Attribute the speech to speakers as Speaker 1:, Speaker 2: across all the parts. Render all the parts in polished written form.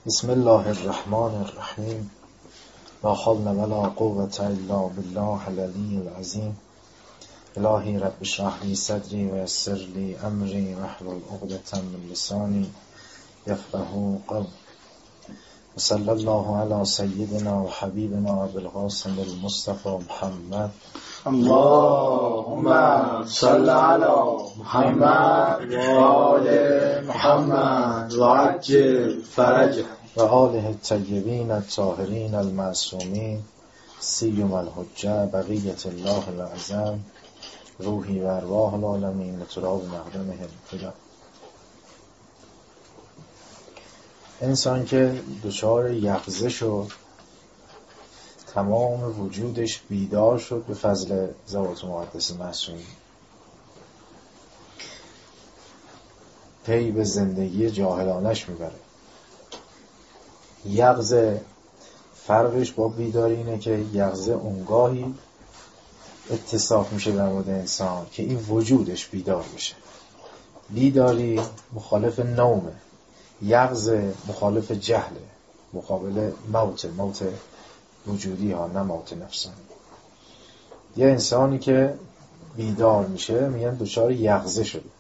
Speaker 1: بسم الله الرحمن الرحیم. لا حول ولا قوة الا بالله العلی العظیم. الهی رب اشرح لی صدری و یسر لی امری واحلل عقدة من لسانی یفقهوا قولی. وصلی الله علی سیدنا و حبیبنا ابوالقاسم المصطفى محمد.
Speaker 2: اللهم صل على محمد و آل محمد و عجل فرجه
Speaker 1: و آله الطیبین الطاهرین المعصومین سیما الحجه بقیت الله الاعظم روحی و ارواح العالمین و تراب مقدمهم فدا. انسان که دچار یقظه شد، تمام وجودش بیدار شد به فضل ذوات مقدس معصومین، پی به زندگی جاهلانش میبره. یقظه فرقش با بیداری اینه که یقظه اونگاهی اتصاف میشه در مورد انسان که این وجودش بیدار بشه. بیداری مخالف نومه، یقظه مخالف جهله، مقابل موت وجودی ها، نه موت نفسانی. یه انسانی که بیدار میشه میگن دچار یقظه شده.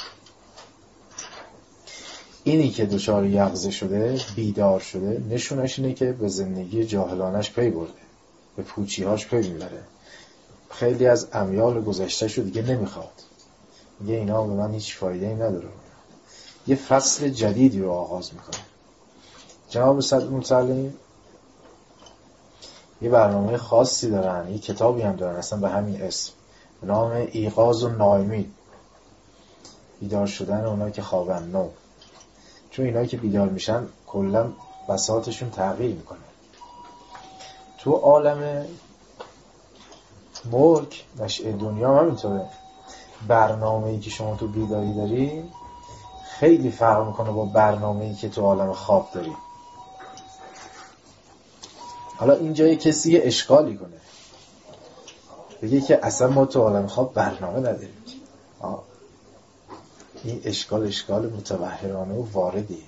Speaker 1: اینی که دچار یقظه شده، بیدار شده، نشونش اینه که به زندگی جاهلانش پی برده، به پوچیهاش پی میبره، خیلی از امیال گذشته شو دیگه نمیخواد، میگه اینا به من هیچ فایده‌ای نداره، یه فصل جدیدی رو آغاز میکنه. جناب صدر متعلم یه برنامه خاصی دارن، یه کتابی هم دارن اصلا به همین اسم، به نام ایقاظ و نائمین، بیدار شدن اونایی که خوابن نو. چون اینایی که بیدار میشن کلا بساطشون تغییر میکنه. تو عالم ملک نشأه دنیا هم همینطوره. برنامه‌ای که شما تو بیداری داری خیلی فرق میکنه با برنامه‌ای که تو عالم خواب داری. حالا اینجا کسی یه اشکالی کنه، بگه که اصلا ما تو عالم خواب برنامه نداریم. این اشکال متبحرانه و واردیه.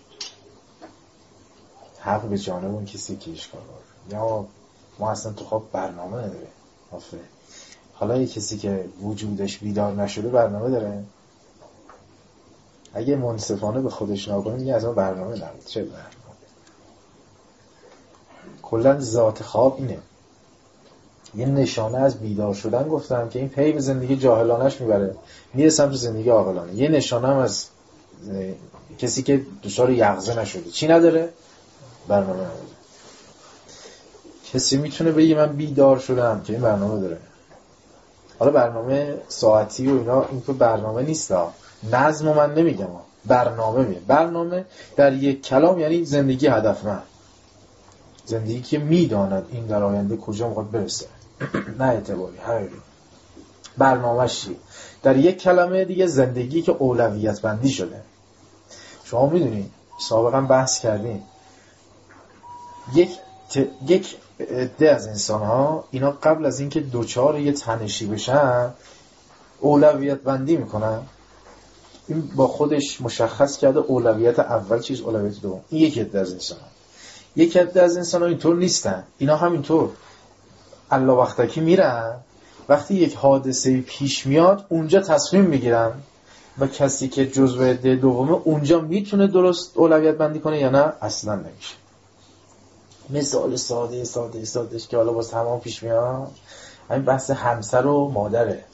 Speaker 1: حق به جانب اون کسی که اشکال وارد، یا ما اصلا تو خواب برنامه نداره. آفرین. حالا یه کسی که وجودش بیدار نشده برنامه داره؟ اگه منصفانه به خودش نگاه کنه میگه اصلا برنامه نداره. چه برنامه؟ کلا ذات خواب اینه. یه نشانه از بیدار شدن گفتم که این پی به زندگی جاهلانش میبره، میره سمت زندگی عاقلانه. یه نشانه هم از کسی که دچار یقظه نشده چی نداره؟ برنامه نداره. کسی میتونه بگه من بیدار شدم که این برنامه داره. حالا برنامه ساعتی و اینا این که برنامه نیست، نظم من نمیگم، برنامه میگم. برنامه در یک کلام یعنی زندگی هدفمند، زندگی که میداند این در آینده کجا میخواد برسه، نه اعتباری حقیقی. برنامه‌اش چیه؟ در یک کلمه دیگه زندگی که اولویت بندی شده. شما میدونید سابقا بحث کردیم یک عده از انسان ها اینا قبل از اینکه دوچار یه تنشی بشن اولویت بندی میکنن. این با خودش مشخص کرده اولویت اول چیز، اولویت دوم. این یک عده از انسان ها. یک عده از انسان ها اینطور نیستن. اینا همینطور الله وقتکی میرن، وقتی یک حادثه پیش میاد اونجا تصمیم میگیرن و کسی که جزو عده دومه اونجا میتونه درست اولویت بندی کنه یا نه اصلا نمیشه. مثال سادهش که حالا باز تمام پیش میاد همین بحث همسر و مادره.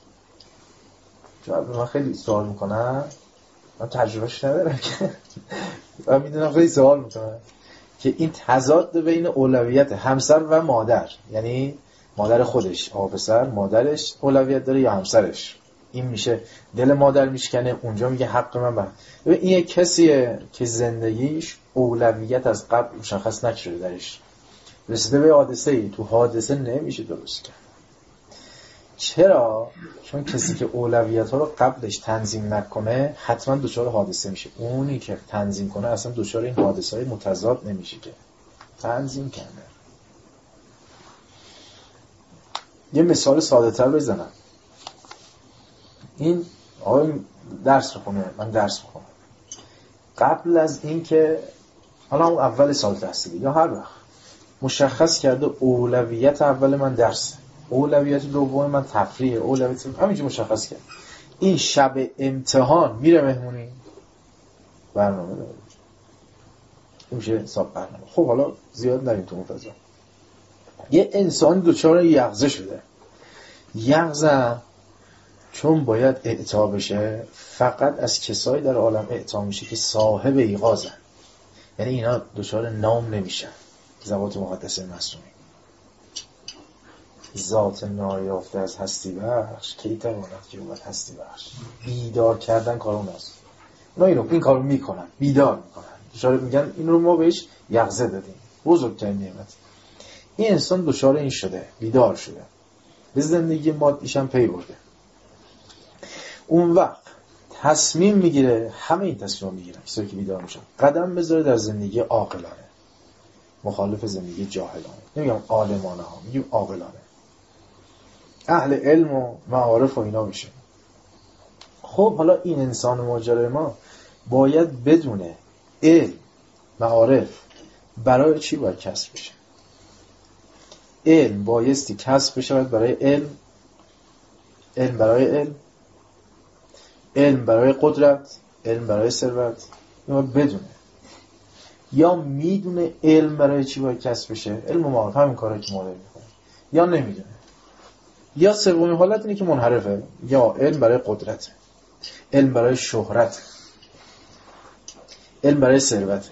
Speaker 1: جواب من خیلی سوال میکنن، من تجربهش ندارم که من میدونم خیلی سوال میکنن که این تضاد بین اولویت همسر و مادر، یعنی مادر خودش پسر، مادرش اولویت داره یا همسرش. این میشه دل مادر میشکنه، اونجا میگه حق من این یک کسیه که زندگیش اولویت از قبل مشخص نشده درش، رسیده به حادثه‌ای، تو حادثه نمیشه درست کرد. چرا؟ چون کسی که اولویت ها رو قبلش تنظیم نکنه حتما دچار حادثه میشه. اونی که تنظیم کنه اصلا دچار این حادثه های متضاد نمیشه که تنظیم کرده. یه مثال ساده تر بزنم. این آقای درس میخونه، من درس میخونم. قبل از این که حالا اون اول سال تحصیلی یا هر وقت مشخص کرده اولویت اول من درسه، اولویت دوم من تفریحه، اولویت همینجوری مشخص کرد. این شب امتحان میره مهمونی، برنامه داره، این میشه حساب برنامه. خب حالا زیاد نریم تو اون فضا. یه انسان دوچار یغزه شده. یغزه چون باید اعطا بشه فقط از کسایی در عالم اعطا میشه که صاحب ایقاظن، یعنی اینا دوچار نام نمیشن. ذوات مقدسه معصومی ذات نایافته از هستی بخش کی تواند که اومد هستی بخش. بیدار کردن کار اوناست. اونا این کارو میکنن، بیدار میکنن. دوچار میگن این رو ما بهش یغزه دادیم، بزرگترین نعمت. این انسان دوچار این شده، بیدار شده، به زندگی مادیش هم پی برده. اون وقت تصمیم میگیره، همه این تصمیم میگیرن کسایی که بیدار میشن، قدم بذاره در زندگی عاقلانه، مخالف زندگی جاهلانه. نمیگم عالمانه ها، میگیم عاقلانه، اهل علم و معارف و اینا میشه. خب حالا این انسان ماجرای ما باید بدونه علم، معارف برای چی باید کسب بشه. علم بایستی کسب بشه برای علم، علم برای علم، علم برای قدرت، علم برای ثروت. اینو بدونه. یا میدونه علم برای چی باید کسب بشه، علم و معارف همین کارهایی که ما داریم میکنیم، یا نمیدونه. یا سومین حالت اینه که منحرفه، یا علم برای قدرت، علم برای شهرت، علم برای ثروت.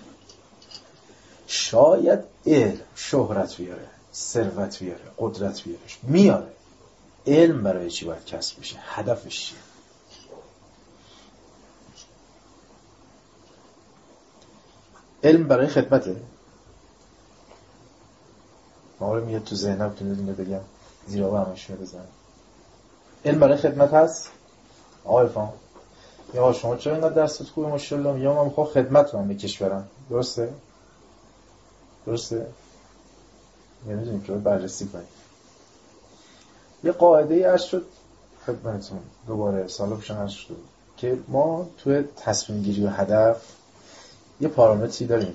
Speaker 1: شاید علم شهرت بیاره، ثروت بیاره، قدرت بیاره، میاره. علم برای چی باید کسب بشه، هدفش چیه؟ علم برای خدمته. ما میاد تو ذهنم که اینو بگم زیرا همش بزنم. علم برای خدمت هست؟ آقای فهم یا شما چرا اینقدر درست خوبه ماشاءالله؟ یا من میخوام خدمت کنم به کشورم. درسته؟ درسته؟ نمیدونیم که بررسی کنیم. یه قاعده ای هست شد خدمتتون دوباره سال پیش هست شد که ما توی تصمیم گیری و هدف یه پارامتری داریم،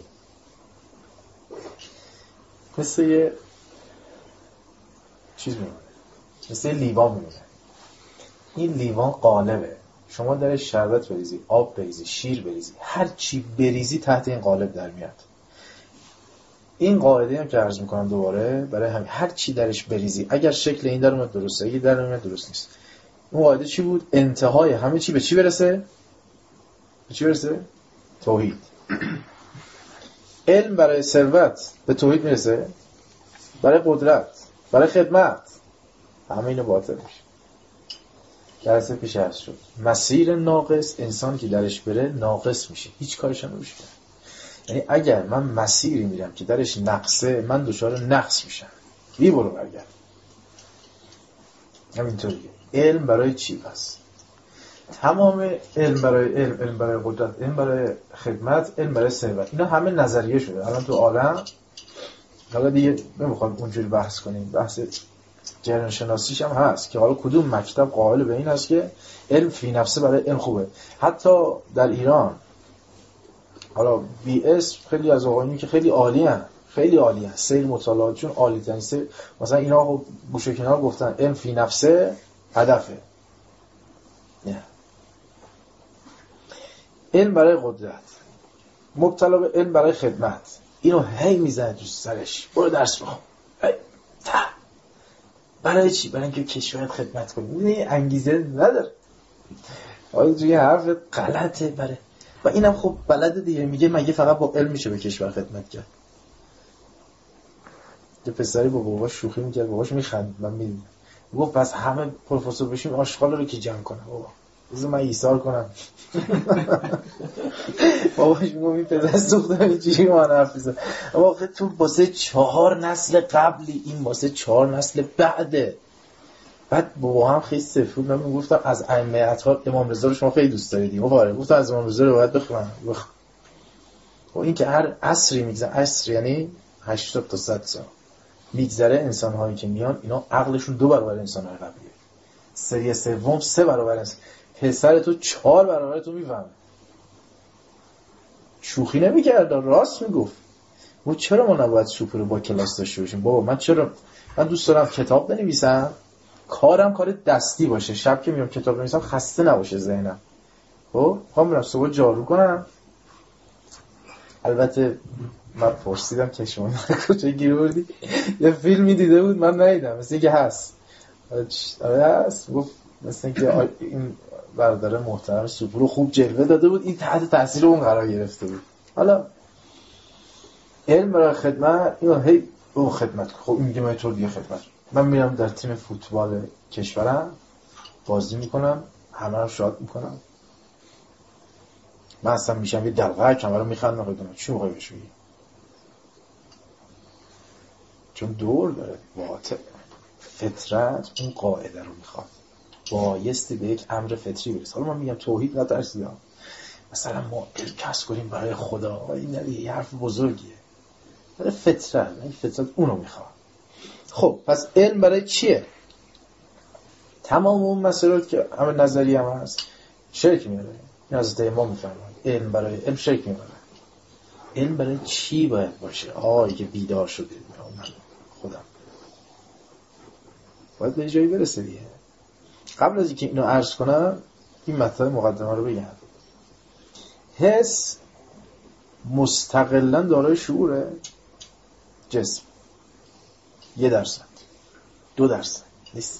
Speaker 1: مثل یه چیز میمونه، مثل یه لیوان میمونه. این لیوان قالبه، شما درش شربت بریزی، آب بریزی، شیر بریزی، هر چی بریزی تحت این قالب در میاد. این قاعده هم که عرض میکنم دوباره برای همین، هر چی درش بریزی اگر شکل این در اومد درسته، اگه در اومد درست نیست. اون قاعده چی بود؟ انتهای همه چی به چی برسه؟ به چی برسه؟ توحید. علم برای ثروت به توحید میرسه، برای قدرت، برای خدمت، همه اینو باطل میشه. درسته پیش عرض شد مسیر ناقص، انسان که درش بره ناقص میشه، هیچ کارش نمیشه. یعنی اگر من مسیری میرم که درش نقصه، من دچار نقص میشم. بی برو برگرد. همینطوریه. علم برای چی پس؟ تمام علم برای علم، علم برای قدرت، علم برای خدمت، علم برای ثروت، اینا همه نظریه شده الان تو عالم. حالا دیگه نمیخوام اونجوری بحث کنیم، بحث جریان شناسیش هم هست که حالا کدوم مکتب قائل به این است که علم فی نفسه برای علم خوبه. حتی در ایران حالا بی اسم خیلی از آقایونی که خیلی عالی هستن، خیلی عالی هستن، سیر مطالعاتشون عالی ترین، مثلا اینا گوشه کنار گفتن علم فی نفسه هدفه. نه، علم برای قدرت، مبتلا به علم برای خدمت، اینو هی میزنه تو سرش، برو درس بخون. برای چی؟ برای اینکه کشورت خدمت کنی. نه، انگیزه نداره. آیا توی حرف غلطه برای و اینم خب بلده دیگه. میگه مگه فقط با علم میشه به کشور خدمت کرد؟ یه پسری با باباش شوخی میکرد، باباش میخند، من میدیدم، گفت پس همه پروفسور بشیم آشغالا رو که جمع کنم. بابا بذار من ایثار کنم. باباش میگم این پدر سوختم اینجوری ما حرف بزن. اما تو واسه 4 نسل قبلی، این واسه 4 نسل بعده. بعد بابا هم خیلی سفید، من میگفتم از ائمه اطهار امام رضا رو شما خیلی دوست دارید. آره گفتم از امام رضا رو باید بخونم. و این که هر عصری میگذره، عصر یعنی 80 تا 100 سال میگذره، انسان هایی که میان اینا عقلشون 2 برابر انسان های قبلیه، سری سوم 3 برابر است. پسر تو 4 برابر تو میفهمه. شوخی نمی‌کرد، راست میگفت. و چرا ما نباید سوپ رو با کلاس داشته باشیم؟ بابا من دوست دارم کتاب بنویسم، کارم کار دستی باشه، شب که میام کتاب بنویسم خسته نباشه ذهنم. خب میرم صبح جارو کنم. البته من پرسیدم که شما کجا گیر بردی؟ یه فیلمی دیده بود من ندیدم، مثل اینکه هست. هست گفت مثل اینکه این برادر محترم سوپ رو خوب جلوه داده بود، این تحت تاثیر اون قرار گرفته بود. حالا علم برای خدمت، این اون خدمت. خب این میگه من طور دیگه خدمت. من میرم در تیم فوتبال کشورم بازی میکنم، همه رو شاد میکنم. من اصلا میشم یه دلغک، همه رو میخندم. بدونم چی موقعی بشویی؟ چون دور داره واقع فطرت اون قاعده رو میخواد، بایستی به یک امر فطری برسه. حالا من میگم توحید نترسیدم، مثلا ما علم کسب کنیم برای خدا، این یه حرف بزرگیه. برای فطرت، این فطرت اونو میخواد. خب پس علم برای چیه؟ تمام اون مسائل که همه نظری هم هست شرک میاره. این حضرت امام میفرماید علم برای علم شرک میاره. علم برای چی باید باشه؟ آقایی که بیدار شده من خودم باید به جایی برسه دیگه. قبل از اینکه اینو عرض کنم این مطلب مقدمه رو بگم. حس مستقلاً دارای شعوره. جسم 1%، 2% نیست.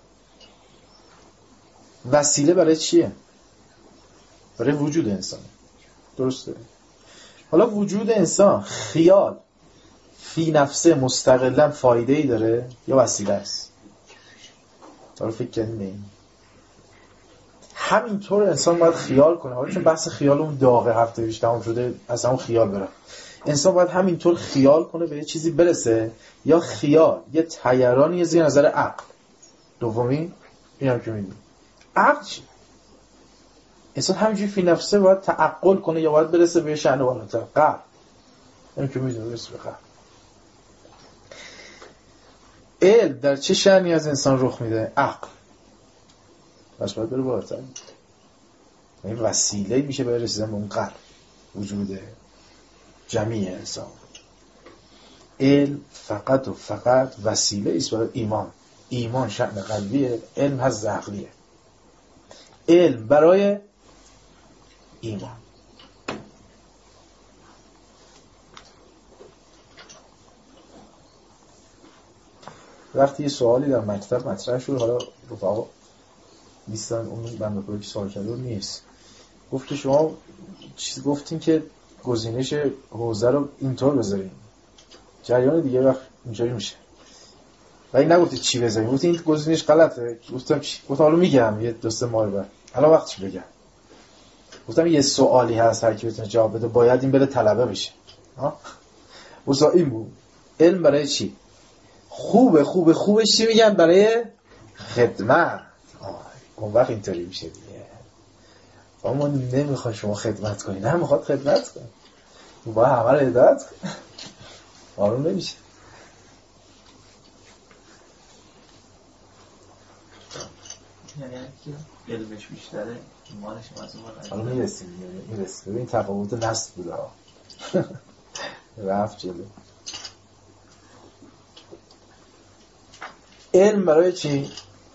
Speaker 1: وسیله برای چیه؟ برای وجود انسان. درسته؟ حالا وجود انسان خیال فی نفسه مستقلاً فایده‌ای داره یا وسیله است؟ حالا فکر کنیم به این. همینطور انسان باید خیال کنه. حالا چون بحث خیال اون داغه هفته پیش تمام شده، اصلا اون خیال برم. انسان باید همینطور خیال کنه به یه چیزی برسه، یا خیال یه طیرانی زیر نظر عقل. دومی این هم که میدونی عقل چی؟ انسان همینجوری فی نفسه باید تعقل کنه یا باید برسه به شأن بالاتر قلب. این که میدونی برسه به قلب. علم در چه شأنی از انسان رخ میده؟ عقل. پس باید بره بالاتر. این وسیله میشه برای رسیدن به اون قلب، وجود جمعی انسان. علم فقط و فقط وسیله است برای ایمان. ایمان شأن قلبیه، علم هست عقلیه. علم برای ایمان. وقتی یه سوالی در مکتب مطرح شد، حالا رفقا نیستن، اون بنده خدا که سوال کرده نیست، گفت که شما چیز گفتین که گزینش حوزه رو اینطور بذارین، جریان دیگه وقت اینجوری میشه. و این نگفتید چی بذارین، گفتین این گزینش غلطه. گفتم چی؟ گفتم حالا میگم یه دوست ماه بعد. الان وقت چی بگم؟ گفتم یه سوالی هست هر کی بتونه جواب بده باید این بره طلبه بشه. واسه این بود. علم برای چی؟ خوبه چی میگن؟ برای خدمت. اون وقت اینطوری میشه دیگه. اما نمیخواد شما خدمت کنی، نه میخواد خدمت کنی، باید همه رو هدایت کنی. آروم نمیشه.
Speaker 3: یعنی که علمش بیشتره ایمانش مزمون.
Speaker 1: حالا میرسیم. ببین تفاوت نسل بوده رفت جلو. علم برای چی؟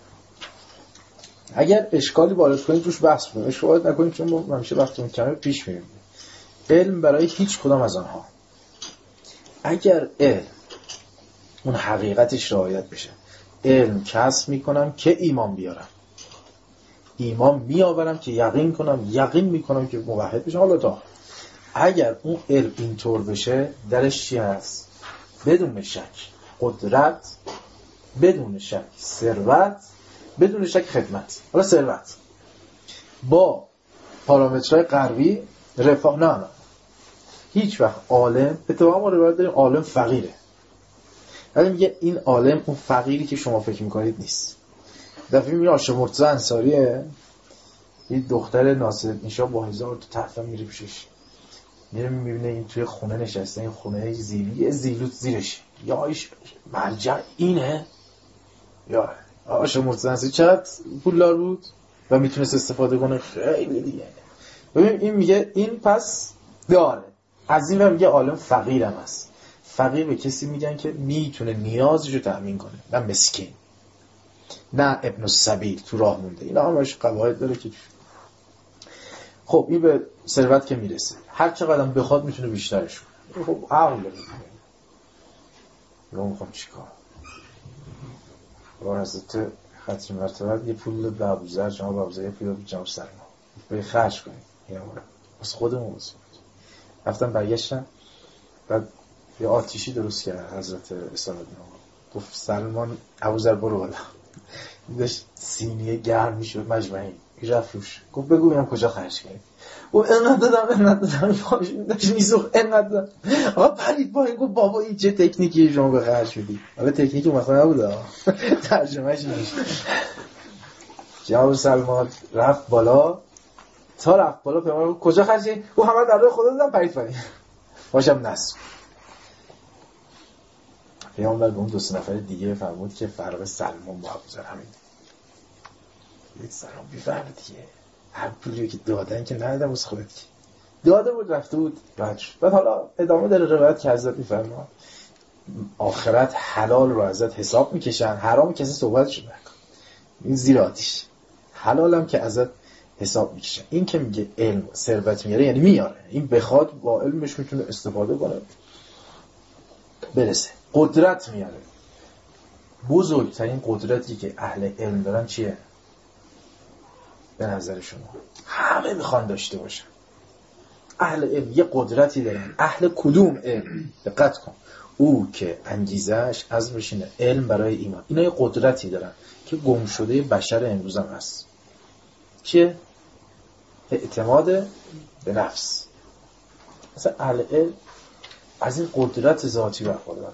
Speaker 1: اگر اشکالی وارد کنید روش بحث کنید، اشکال وارد نکنید چون ما همیشه وقتمون کمه پیش میریم. علم برای هیچ کدام از آنها. اگر علم اون حقیقتش رعایت بشه، علم کسب میکنم که ایمان بیارم، ایمان میآورم که یقین کنم، یقین میکنم که موحد بشم. حالا تا اگر اون علم اینطور بشه درش چی هست؟ بدون شک قدرت، بدون شک ثروت، بدون شک خدمت. حالا ثروت با پارامترهای غربی رفاه نه هیچ وقت عالم، اتفاقا ما روایت داریم عالم فقیره، ولی میگه این عالم اون فقیری که شما فکر میکنید نیست. دفعه میبینی آشا مرتضی انصاریه، یه دختر ناصرالدین شاه با 1000 تا تحفه میره پیشش، میره میبینه این توی خونه نشسته، این خونه زیلی زیلوت زیرش، یا ایش مرجع اینه، یا آشا مرتضی انصاری چقدر پولدار بود و میتونست استفاده کنه خیلی دیگه. ببین این میگه این پس داره. از این میگه عالم فقیرم هست. فقیر به کسی میگن که میتونه نیازشو تأمین کنه، نه مسکین، نه ابن السبیل تو راه مونده. اینا همش قواعد داره که خب این به ثروت که میرسه هر چقدر بخواد میتونه بیشترش کنه. خب عقل داره. رو میخوام چیکار؟ با حضرت خطری مرتبت یه پول به ابوذر، جناب ابوذر یه پول به جناب سلمان به خرج کنیم، یعنی واسه خودمون واسه رفتم برگشتم بعد یه آتیشی درست کرد حضرت اسحاق گفت سلمان ابوذر برو بالا. داشت سینیه گرم میشد مجمعی رفت روش گفت بگو ببینم کجا خرج کردی. گفت اینقدر دادم پاش داشت میسوخت اینقدر. آقا پرید با این گفت بابا این چه تکنیکی شما به خرج میدی؟ حالا تکنیکی مثلا نبوده ترجمهش نمیشه. جناب سلمان رفت بالا، تا رفت بالا پیامبر گفت کجا خرج کردی؟ گفت همه در راه خدا دادم پرید پایین. باشم نس. پیامبر به اون دو سه نفر دیگه فرمود که فرق سلمان با ابوذر همین. یک سلام بی‌فرق دیگه. هر پولی که دادن که ندادم واسه خودت که داده بود رفته بود بعد حالا ادامه داره روایت که حضرت میفرما آخرت حلال رو ازت حساب میکشن، حرام کسی صحبتش نکن، این زیر آتیش. حلال هم که ازت حساب میکشن. این که میگه علم ثروت میاره یعنی میاره، این بخواد با علمش میتونه استفاده کنه برسه. قدرت میاره. بزرگترین قدرتی که اهل علم دارن چیه؟ به نظر شما همه میخوان داشته باشن. اهل علم یه قدرتی دارن. اهل کدوم علم؟ دقت کن. او که انگیزش از بشینه علم برای ایمان. اینا یه قدرتی دارن که گم شده بشر امروز هم هست. چیه؟ اعتماد به نفس. مثلا اهل علم از این قدرت ذاتی برخوردارن.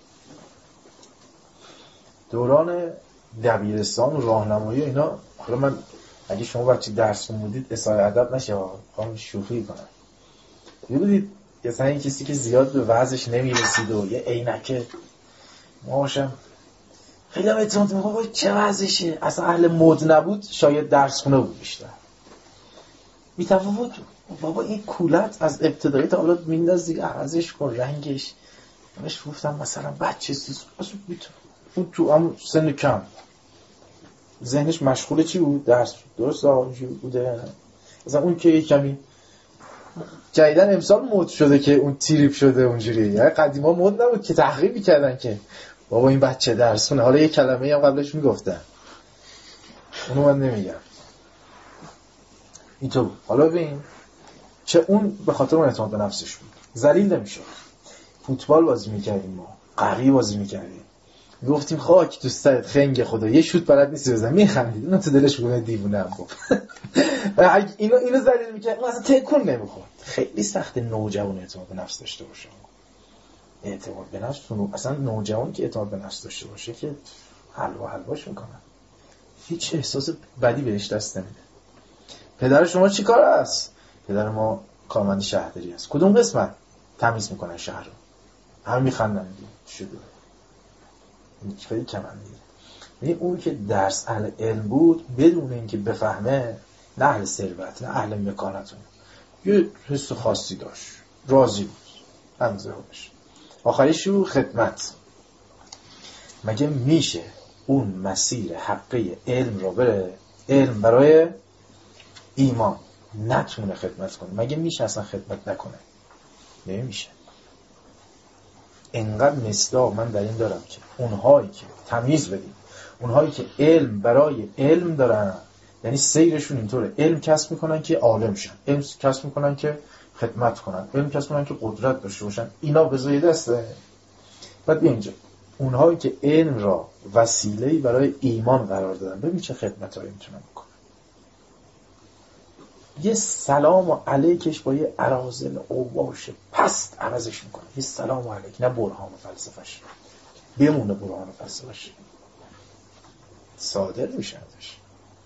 Speaker 1: دوران دبیرستان و راهنمایی اینا، حالا من اگه شما بچه درس خوندید اسای ادب نشه، خواهم شوخی کنم. می‌بینید مثلا این کسی که زیاد به وضعش نمیرسید و یه عینکه ماشم خیلی هم اعتماد میکنم چه وضعشه، اصلا اهل مد نبود شاید درس خونه بود بیشتر. بی‌تفاوت بابا این کولت از ابتدایی تا حالا مینداز دیگه، عوضش کن رنگش. منش گفتم مثلا بچه اصلا اون تو هم سن کم ذهنش مشغول چی بود؟ درس. درست بوده. مثلا اون که کمی جدیدن امسال مد شده که اون تریپ شده اونجوری. یعنی قدیما مد نبود که تحقیق می‌کردن که بابا این بچه درس خونه. حالا یه کلمه‌ای هم قبلش میگفتن اونو من نمیگم. اینطور بود. حالا ببین چه اون به خاطر اون اعتماد به نفسش بود. ذلیل نمی‌شد. فوتبال بازی می‌کردیم ما. قری بازی می‌کردیم. گفتیم خاک تو سرت خنگ خدا یه شوت بلد نیستی بزن. میخندید. اون تو دلش بود دیوونه ام گفت. اینو ذلیل می‌کرد. اون اصلا تکون نمی‌خورد. خیلی سخت نوجوان اعتماد به نفس داشته باشه. اعتماد به نفس اصلا نوجوانی که اعتماد به نفس داشته باشه که حلواش میکنن. هیچ احساس بدی بهش دست نمیده. پدر شما چی کار است؟ پدر ما کارمند شهرداری است. کدوم قسمت؟ تمیز میکنن شهر رو. همه میخندن دیگه. شده. خیلی کم هم دیگه. یعنی اون که درس اهل علم بود بدون اینکه بفهمه، نه اهل ثروت نه اهل مکانتون، یه حس خاصی داشت، راضی بود همزه بشه. آخریش رو خدمت. مگه میشه اون مسیر حقی علم رو بره، علم برای ایمان نتونه خدمت کنه؟ مگه میشه اصلا خدمت نکنه؟ نمیشه. انقدر مصداق من در این دارم که اونهایی که تمیز بدیم، اونهایی که علم برای علم دارن، یعنی سیرشون اینطوره، علم کسب میکنن که عالم شن، علم کسب میکنن که خدمت کنن، علم کسب میکنن که قدرت داشته باشن، اینا به زیر دسته. بعد اینجا اونهایی که علم را وسیله‌ای برای ایمان قرار دادن، ببین چه خدمتایی میتونن بکنن. یه سلام و علیکش با یه اراذل اوباش پست عوضش میکنه. یه سلام و علیک، نه برهان و فلسفهش بمونه، برهان و فلسفهش صادر میشه ازش.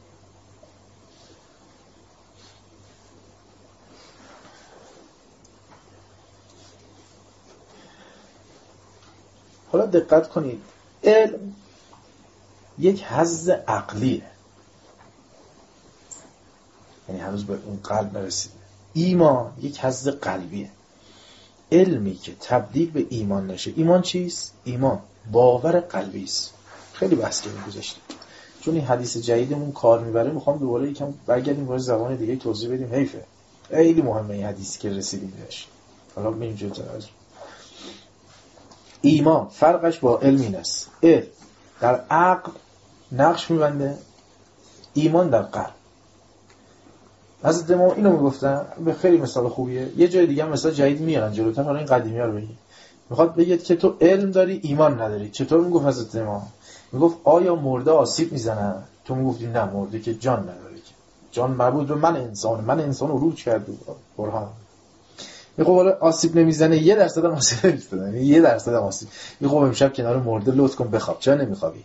Speaker 1: حالا دقت کنید، علم یک حظ عقلیه، یعنی هنوز به اون قلب نرسیده. ایمان یک حظ قلبیه. علمی که تبدیل به ایمان نشه. ایمان چیست؟ ایمان باور قلبی است. خیلی بحث کردیم گذاشتیم، چون این حدیث جدیدمون کار میبره. میخوام دوباره یکم برگردیم واسه زبان دیگه توضیح بدیم. حیفه، خیلی مهمه این حدیثی که رسیدیم بهش. حالا بریم جلوتر. ایمان فرقش با علم این است. علم در عقل نقش میبنده، ایمان در قلب. از ما اینو میگفتن به خیلی مثال خوبیه. یه جای دیگه هم مثال جدید میارن جلوتر، حالا این قدیمی‌ها رو بگیم. میخواد بگید که تو علم داری ایمان نداری. چطور میگفت حضرت ما؟ میگفت آیا مرده آسیب میزنن؟ تو میگفتی نه، مرده که جان نداره، که جان مربوط به من انسان عروج کرده. برهان میگه حالا آسیب نمیزنه، 1% هم آسیب نمیزنه، 1% هم آسیب. میگه خب امشب کنار مرده لطف کن بخواب. چرا نمیخوابی؟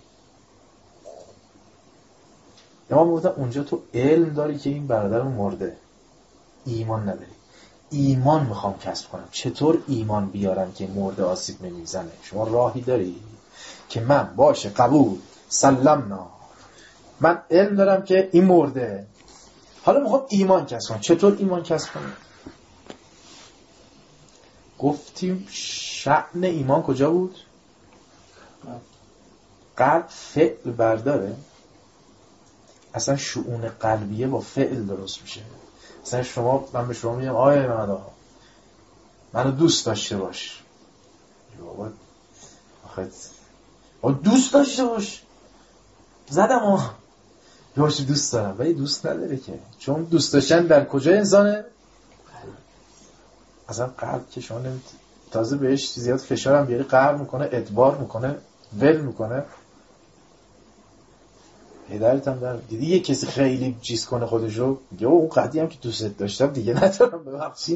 Speaker 1: ما میگفتم اونجا تو علم داری که این برادر مرده، ایمان نداری. ایمان میخوام کسب کنم. چطور ایمان بیارم که مرده آسیب نمیزنه؟ شما راهی داری که من باشه قبول سلمنا، من علم دارم که این مرده، حالا میخوام ایمان کسب کنم. چطور ایمان کسب کنم؟ گفتیم شأن ایمان کجا بود؟ قلب فعل برداره. اصلا شؤون قلبیه با فعل درست میشه. اصلا من به شما میگم آیه محمد منو دوست داشته باش. آخه دوست داشته باش زدم یواش دوست دارم، ولی دوست نداره که. چون دوست داشتن در کجا انسانه؟ اصلا قلب که شما تازه بهش زیاد فشار هم بیاری قهر میکنه، ادبار میکنه، ول میکنه. هدایت هم در دیدی یه کسی خیلی چیز کنه خودشو، میگه اون قضیه هم که دوست داشتم دیگه ندارم، ببخشید.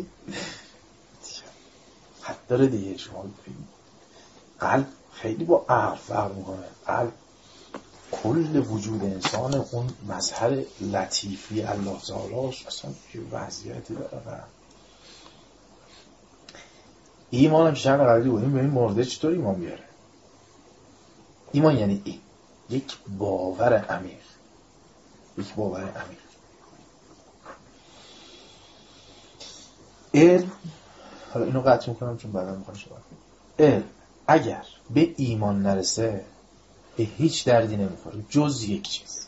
Speaker 1: حد داره دیگه. شما قلب خیلی با عقل فرق میکنه. قلب کل وجود انسان، اون مظهر لطیفی الله تعالیش اصلا یه وضعیتی داره. ایمان هم شأن قلبی بودیم. به این مرده چطور ایمان بیاره؟ ایمان یعنی این یک باور عمیق، یک باور عمیق. علم، حالا اینو قطع میکنم چون بعدا میخوام صحبت کنم. علم اگر به ایمان نرسه به هیچ دردی نمیخوره جز یک چیز.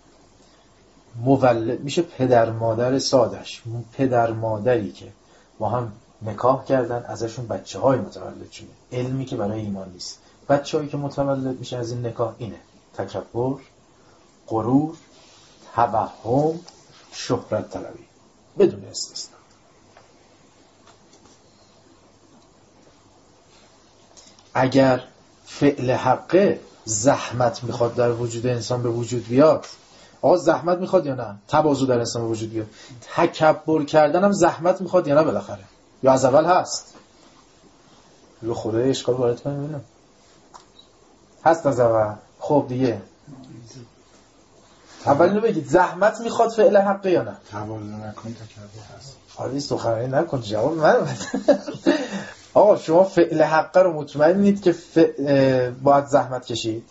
Speaker 1: مولد میشه پدر مادر سادش، پدر مادری که با هم نکاح کردن ازشون بچه های متولد شده. علمی که برای ایمان نیست. بچه هایی که متولد میشه از این نکاح اینه: تکبر، غرور، توهم، شهرت طلبی، بدون استثنا. اگر فعل حقه زحمت میخواد در وجود انسان به وجود بیاد، آقا زحمت میخواد یا نه؟ تواضع در انسان به وجود بیاد. تکبر کردن هم زحمت میخواد یا نه؟ بالاخره یا از اول هست؟ رو خدای اشکال وارد کنیم ببینم. هست از اول. خب دیگه اول اینو بگید زحمت میخواد فعل حقه یا نه؟
Speaker 2: تواضع نکن تکبر هست.
Speaker 1: حالا سخنرانی نکن، جواب من بده. آقا شما فعل حقه رو مطمئنید که باید زحمت کشید؟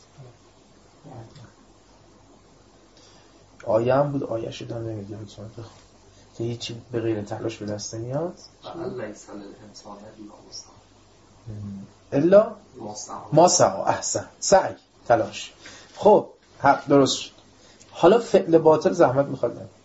Speaker 1: آیه هم بود، آیه شدن نمیده بتونم بخون که هیچی به غیر تلاش به دست نمیاد. الا ما سعی. احسن، سعی، تلاش. خب حق درست شد. حالا فعل باطل زحمت میخواد نه؟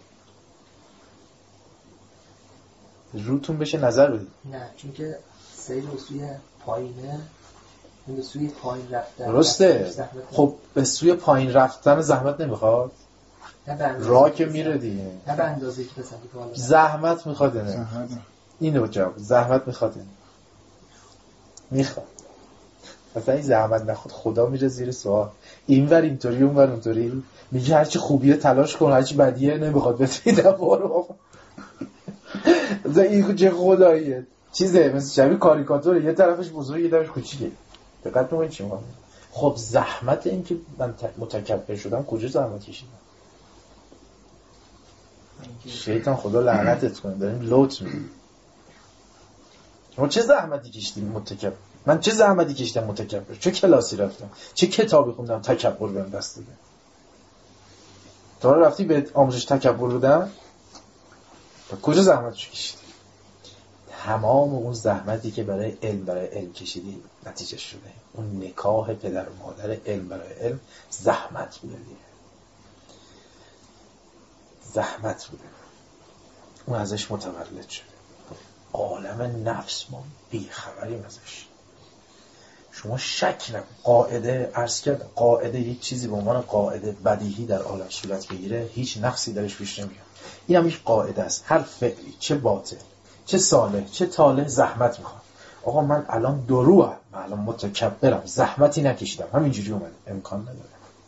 Speaker 1: روتون بشه نظر بدید.
Speaker 4: نه، چون که سیر به سوی پایینه، به سوی پایین رفتن.
Speaker 1: درسته. خب به سوی پایین رفتن زحمت نمیخواد؟ راه که میره دیگه.
Speaker 4: نه به اندازه که بسنده که حالا
Speaker 1: زحمت میخواد نه؟ اینو جواب. زحمت میخواد نه؟ میخواد. مثلا این زحمت نخواد خدا میره زیر سوال. اینور اینطوری اونور اونطوری، میگه هرچی خوبیه تلاش کن، هرچی بدیه نمیخواد بتیدم بارو. این چه خداییه چیزه، مثل شبیه کاریکاتوره، یه طرفش بزرگه یه طرفش کوچیکه. دقت کنید چی میگم. خب زحمت این که من متکبر شدم کجا زحمت کشیدم؟ شیطان خدا لعنتت کنه داریم لوت میدیم. شما چه زحمتی کشیدیم متکبر؟ من چه زحمتی کشیدم متکبر؟ چه کلاسی رفتم؟ چه کتابی خوندم تکبر بهم دست داده؟ تا رفتی به آموزش تکبر بدم؟ تا کجا زحمتش کشیدی؟ تمام اون زحمتی که برای علم کشیدی نتیجه شده. اون نکاح پدر و مادر علم برای علم زحمت بوده دیگه. زحمت بوده. اون ازش متولد شده. عالم نفس ما بیخبریم ازش. شما شک نکن. قاعده عرض کرد، قاعده یک چیزی به عنوان قاعده بدیهی در عالم صورت بگیره هیچ نقصی درش پیش نمیاد. این هم یک قاعده است. هر فعلی چه باطل چه صالح چه طالح زحمت میخواد. آقا من الان دروم، من الان متکبرم، زحمتی نکشیدم، همینجوری اومده، امکان نداره.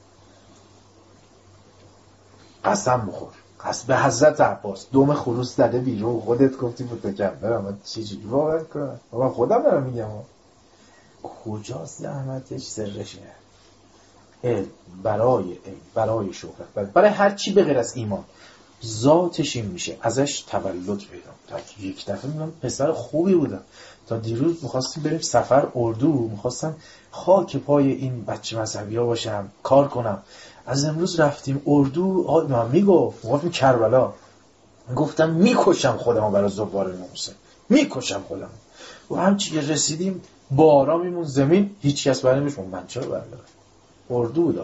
Speaker 1: قسم بخور، قسم به حضرت عباس دم خروس زده بیرون، خودت گفتی متکبرم، من چجوری باور کنم؟ آقا خودم دارم میگم کجاست زحمتش؟ سرشه علم برای شهرت، برای هر چی به غیر از ایمان ذاتش این میشه، ازش تولد پیدا. تا یک دفعه میگم پسر خوبی بودم، تا دیروز میخواستیم بریم سفر اردو، میخواستم خاک پای این بچه مذهبی ها باشم، کار کنم. از امروز رفتیم اردو، آقا میگفتیم کربلا، گفتم میکشم خودمو برای زوار ناموسه، میکشم خودمو. و همچی که رسیدیم بارا میمون زمین، هیچ کس برای نمیشون، من چرا بردارم اردو بود.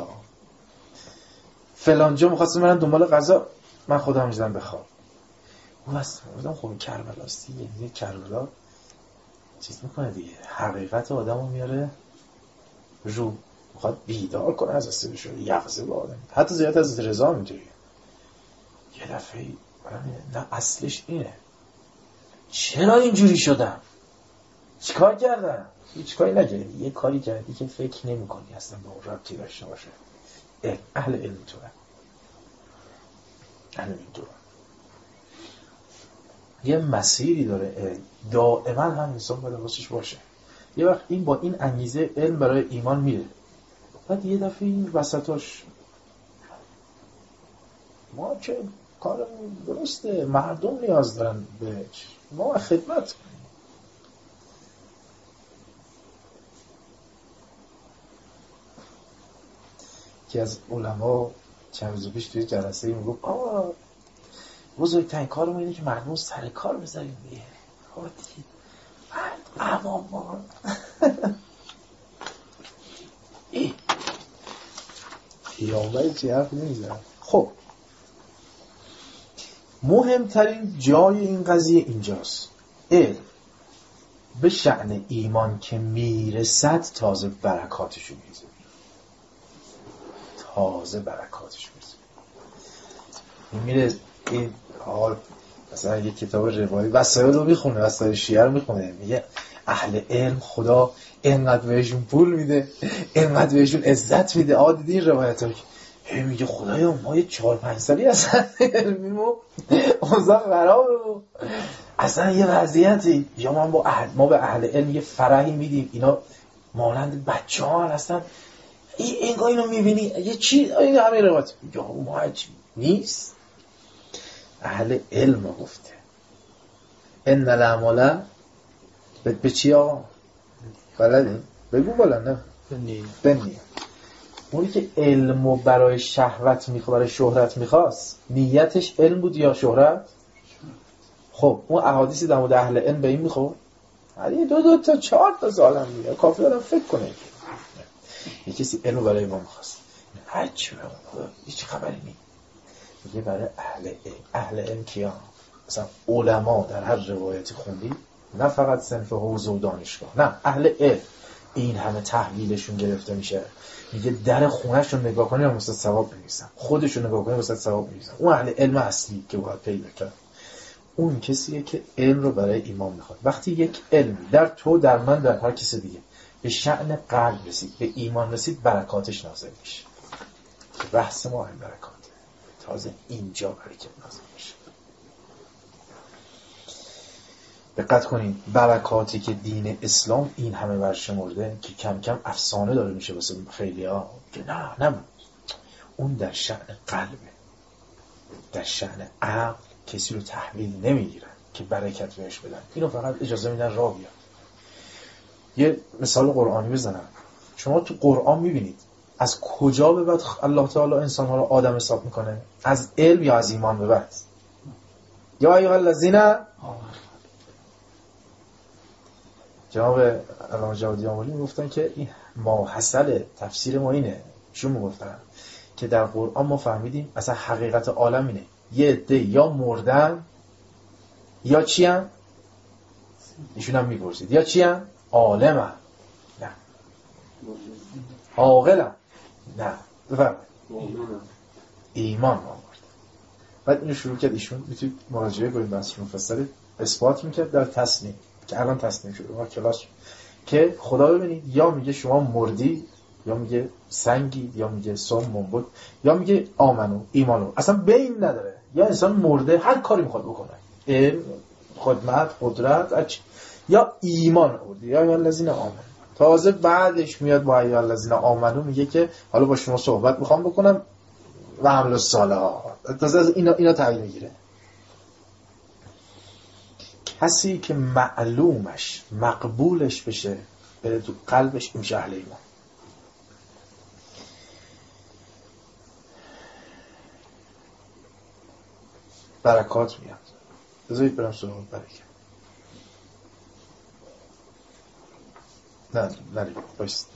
Speaker 1: فلانجا میخواستم برن دنبال غذا، من خودم میزدم به خواب. بس بودم خب کربلاست دیگه، کربلا چیز میکنه دیگه، حقیقت آدم رو میاره رو، میخواد بیدار کنه از استیل شده یقظه با آدم. حتی زیاد از رضا میتونی یه دفعه نه اصلش اینه، چرا اینجوری شدم، چیکار کردم؟ هیچ کاری نکردی، یه کاری کردی که فکر نمی کنی اصلا با اون ربطی داشته باشه. اهل علم توه، اهل علم توه، یه مسیری داره، دائما هم انسان باید واسش باشه. یه وقت این با این انگیزه علم برای ایمان میره، بعد یه دفعه این وسطاش ما که کارمون درسته، مردم نیاز دارن بهش، ما خدمت کنیم. که از علما چند روز پیش توی جلسه میگفت بزرگترین کارمون اینه که مردم سر کار بذاریم دیگه. عوام ما پیامبری چی حرف نمیزن. خب مهمترین جای این قضیه اینجاست. علم به شأن ایمان که میرسد تازه برکاتشو میزه، تازه برکاتشو میره. این حال مثلا یک کتاب روایی وسایل رو میخونه، وسایل شیعه رو میخونه، میگه اهل علم خدا اینقدر بهشون پول میده، اینقدر بهشون عزت میده. دیدی این روایت ها که میگه خدایا ما یه 4-5 سالی اصلا علمیمو اوضاع خرابه، اصلا یه وضعیتی، یا ما به اهل علم یه فرحی میدیم، اینا مانند بچه ها هستن، اینگاه اینو میبینی یه چی، این همه روایت یا ما هیچ نیست. اهل علم گفته ان العمل به چی آقا بلدین؟ بگو بالا. نه بنی اونی که علمو برای شهوت میخواد، برای شهرت میخواست، نیتش علم بود یا شهرت؟ خب اون احادیثی در مورد اهل علم به این میخواد علی 2 تا 4 تا سالم میگه، کافی آدم فکر کنه. یه کسی علمو برای ما میخواست، هیچ هیچ خبری نیست. میگه برای اهل علم کیا؟ مثلا علما در هر روایتی خوندی، نه فقط صنف حوزه و دانشگاه، نه اهل علم، این همه تحلیلشون گرفته میشه. میگه در خونهشون نگاه کنی واسه ثواب می‌نویسن، خودشون نگاه کنی واسه ثواب می‌نویسن. اون اهل علم اصلی که باید پیدا کرد، اون کسیه که علم رو برای ایمان میخواد. وقتی یک علم در تو، در من، در هر کس دیگه به شأن قلب رسید، به ایمان رسید، برکاتش نازل میشه. بحث ما این برکات تازه اینجا برکت نازل میشه. دقت کنین برکاتی که دین اسلام این همه برشمرده که کم کم افسانه داره میشه واسه خیلی‌ها که نه اون در شأن قلبه، در شأن عقل کسی رو تحویل نمیگیرن که برکت بهش بدن، اینو فقط اجازه میدن راه بیاد. یه مثال قرآنی بزنم، شما تو قرآن میبینید از کجا به بعد الله تعالی انسان‌ها رو آدم حساب میکنه؟ از علم یا از ایمان به بعد؟ یا ایها الذین جناب علامه جوادی آملی میگفتن که این ماحصل تفسیر ما اینه. چون میگفتن که در قرآن ما فهمیدیم اصلا حقیقت عالم اینه یه عده یا مردن یا چی هم؟ ایشون هم میپرسید یا چی هم؟ عالم هم؟ نه. عاقل هم؟ نه. بفرمایید. ایمان آورد. بعد اینو شروع کرد ایشون میتونید مراجعه کنید بحث مفصل اثبات میکرد در تسلیم که الان تسلیم شده ما کلاس که خدا ببینید یا میگه شما مردی یا میگه سنگی یا میگه سم منبت یا میگه آمنو ایمانو، اصلا بین نداره. یا انسان مرده هر کاری میخواد بکنه، علم، خدمت، قدرت، یا ایمان آوردی یا الذین آمنو. تازه بعدش میاد با یا الذین آمنو میگه که حالا با شما صحبت میخوام بکنم و عمل الصالحات. تازه از اینا تعیین میگیره. کسی که معلومش مقبولش بشه بره تو قلبش میشه اهل ایمان. برکات میاد. بذارید برم سراغ برکت. نه بایست.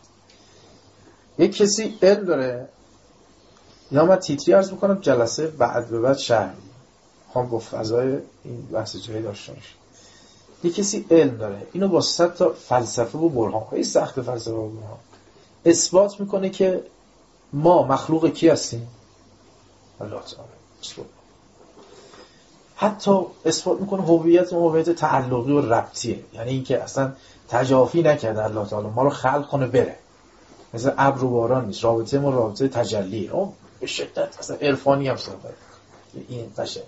Speaker 1: یک کسی علم داره، یا من تیتری عرض میکنم جلسه بعد به بعد شرح هم با فضای این بحث جایی داشته باشه. یک کسی علم داره، اینو با 100 تا فلسفه و برهان، خیلی سخت فلسفه و برهان، اثبات میکنه که ما مخلوق کی هستیم؟ الله تعالی. حتی اثبات میکنه هویت تعلقی و ربطیه، یعنی اینکه اصلا تجافی نکرده الله تعالی ما رو خلق کنه بره، مثل ابر و باران نیست، رابطه ما رابطه تجلیه. اون به شدت اصلا عرفانی هم صحبت این قشنگ.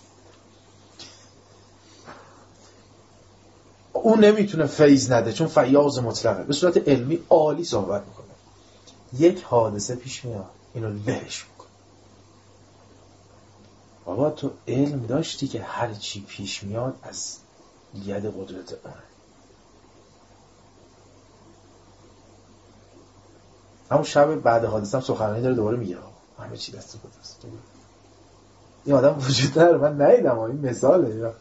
Speaker 1: اون نمیتونه فیض نده چون فیاض مطلقه، به صورت علمی عالی صحبت میکنه. یک حادثه پیش میاد اینو لهش میکنه. بابا تو علم داشتی که هر چی پیش میاد از ید قدرت اونه. همون شب بعد حادثه هم سخنرانی داره دوباره میگه همه چی دست خداست. این آدم وجود داره، من ندیدم، این مثاله.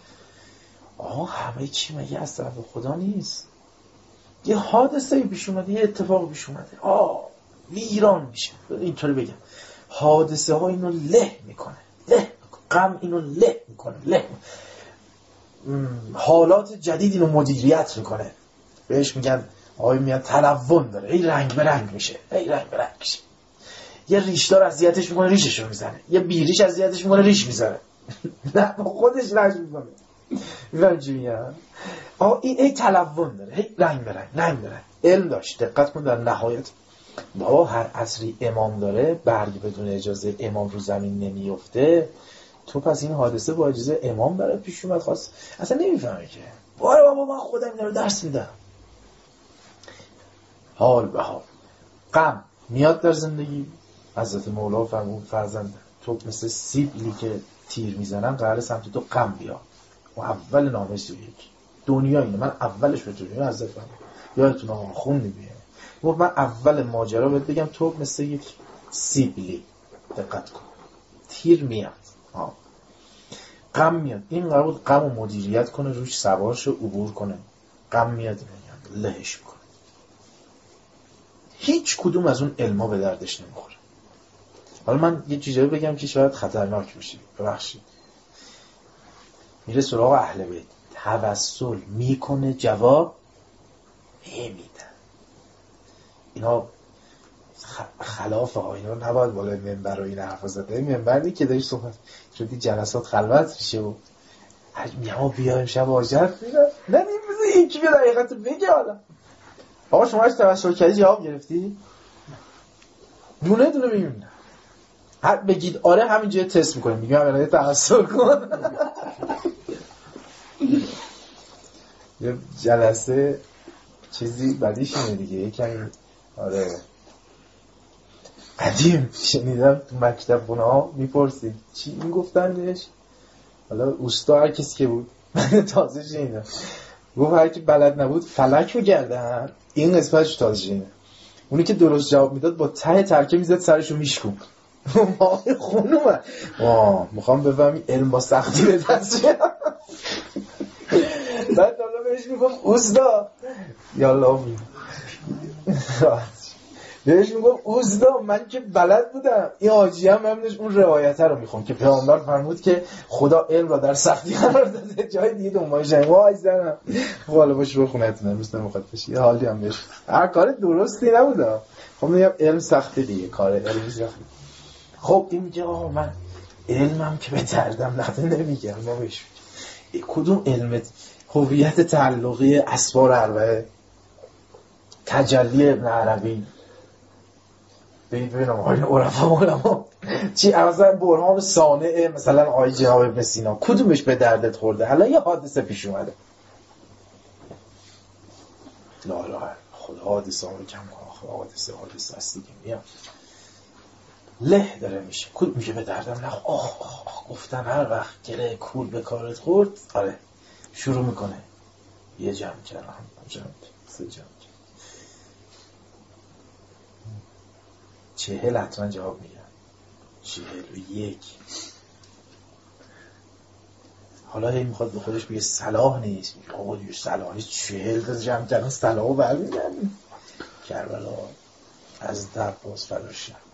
Speaker 1: همه چی مگه از طرف خدا نیست؟ یه حادثه پیش اومده، یه اتفاق پیش اومده، ویران میشه. اینطوری بگم حادثه ها اینو له میکنه، غم اینو له میکنه، حالات جدید اینو مدیریت میکنه. بهش میگن میاد تلون داره، ای رنگ به رنگ میشه. یه ریشدار اذیتش میکنه ریششو میزنه، یه بیریش اذیتش میکنه ریش میزنه. نه خودش رنگ میکنه. میفهم چی میگم؟ ای تلون داره، ای رنگ به رنگ. علم داشت. دقت کن در نهایت بابا هر عصری امام داره، برگ بدون اجازه امام رو زمین نمیفته. تو پس این حادثه با اجازه امام برات پیش اومد خواست، اصلا نمیفهمه که بابا من خودم اینا رو درس میدم. حال به حال غم میاد در زندگی. حضرت مولا فرمود فرزند تو مثل سیبلی که تیر میزنن قراره سمت تو غم بیاد. و اول نامه 31 دنیا اینه. من اولش به دنیا حضرت فرمود یادتونه خوندی بیه گفت من اول ماجرا بهت بگم تو مثل یک سیبلی، دقت کن، تیر میاد، غم میاد. این قرار بود غم رو مدیریت کنه، روش سوارش رو عبور کنه. غم میاد لهش کنه. هیچ کدوم از اون علما به دردش نمیخوره. حالا من یه چیزایی بگم که شاید خطرناک بشه، ببخشید. میره سراغ اهل بیت، توسل میکنه جواب نمیدن. اینا خلافه ها، اینا نباید بالای منبر و این حرفا زده. منبری که داری صحبت شدی جلسات خلوت میشه و میام بیایم شب آجر نه نمیشه یکی به دقیقت بگه. حالا آقا شما از توسل کردی جواب گرفتی؟ دونه دونه میبینم. هر بگید آره همینجا تست میکنیم، میگم الان توسل کن. یه جلسه چیزی بدیش اینه دیگه، یکم آره قدیم شنیدم تو مکتب خونه ها میپرسید چی میگفتن بهش. حالا اوستا هر کسی که بود من تازه شنیدم گفت هر کی بلد نبود فلک رو گردن. این قسمتش تازه شنیدم. اونی که درست جواب میداد با ته ترکه میزد سرشو میشکوند. ما خونومه میخوام بفهمی علم با سختی به دست بیارم. بعد حالا بهش میگم اوستا یالا بهش میگم اوستا من که بلد بودم. این حاجی هم همینش اون روایته رو میخوام که پیامبر فرمود که خدا علم را در سختی قرار داده، جای دیگه دنبالش نیم. وای زنم حالا باش رو خونتونه مثل میخواد بشه یه حالی هم بشه. هر کار درستی نبوده. خب میگم علم سخته دیگه، کار علمی سخته. خب این میگه آقا من علمم که به دردم نمیگم. ما بهش کدوم علم؟ هویت تعلقی اسرار اربعه، تجلی ابن عربی، ببینم آقای عرفا علما چی اصلا برهان صانع مثلا آقای جناب ابن سینا کدومش به دردت خورده؟ الان یه حادثه پیش اومده، لا خدا حادثه رو کم کن، حادثه است دیگه میاد له داره میشه، کدوم میشه به دردم نخور؟ آخ گفتن هر وقت گره کول به کارت خورد آره شروع میکنه یه جمع کردم سه جمع 40 حتما جواب میگم 41. حالا هی میخواد به خودش بگه صلاح نیست، میگه آقا دیگه صلاح نیست 40 تا جمع کردن صلاح رو برمیگردیم کربلا از در باز فراش شد.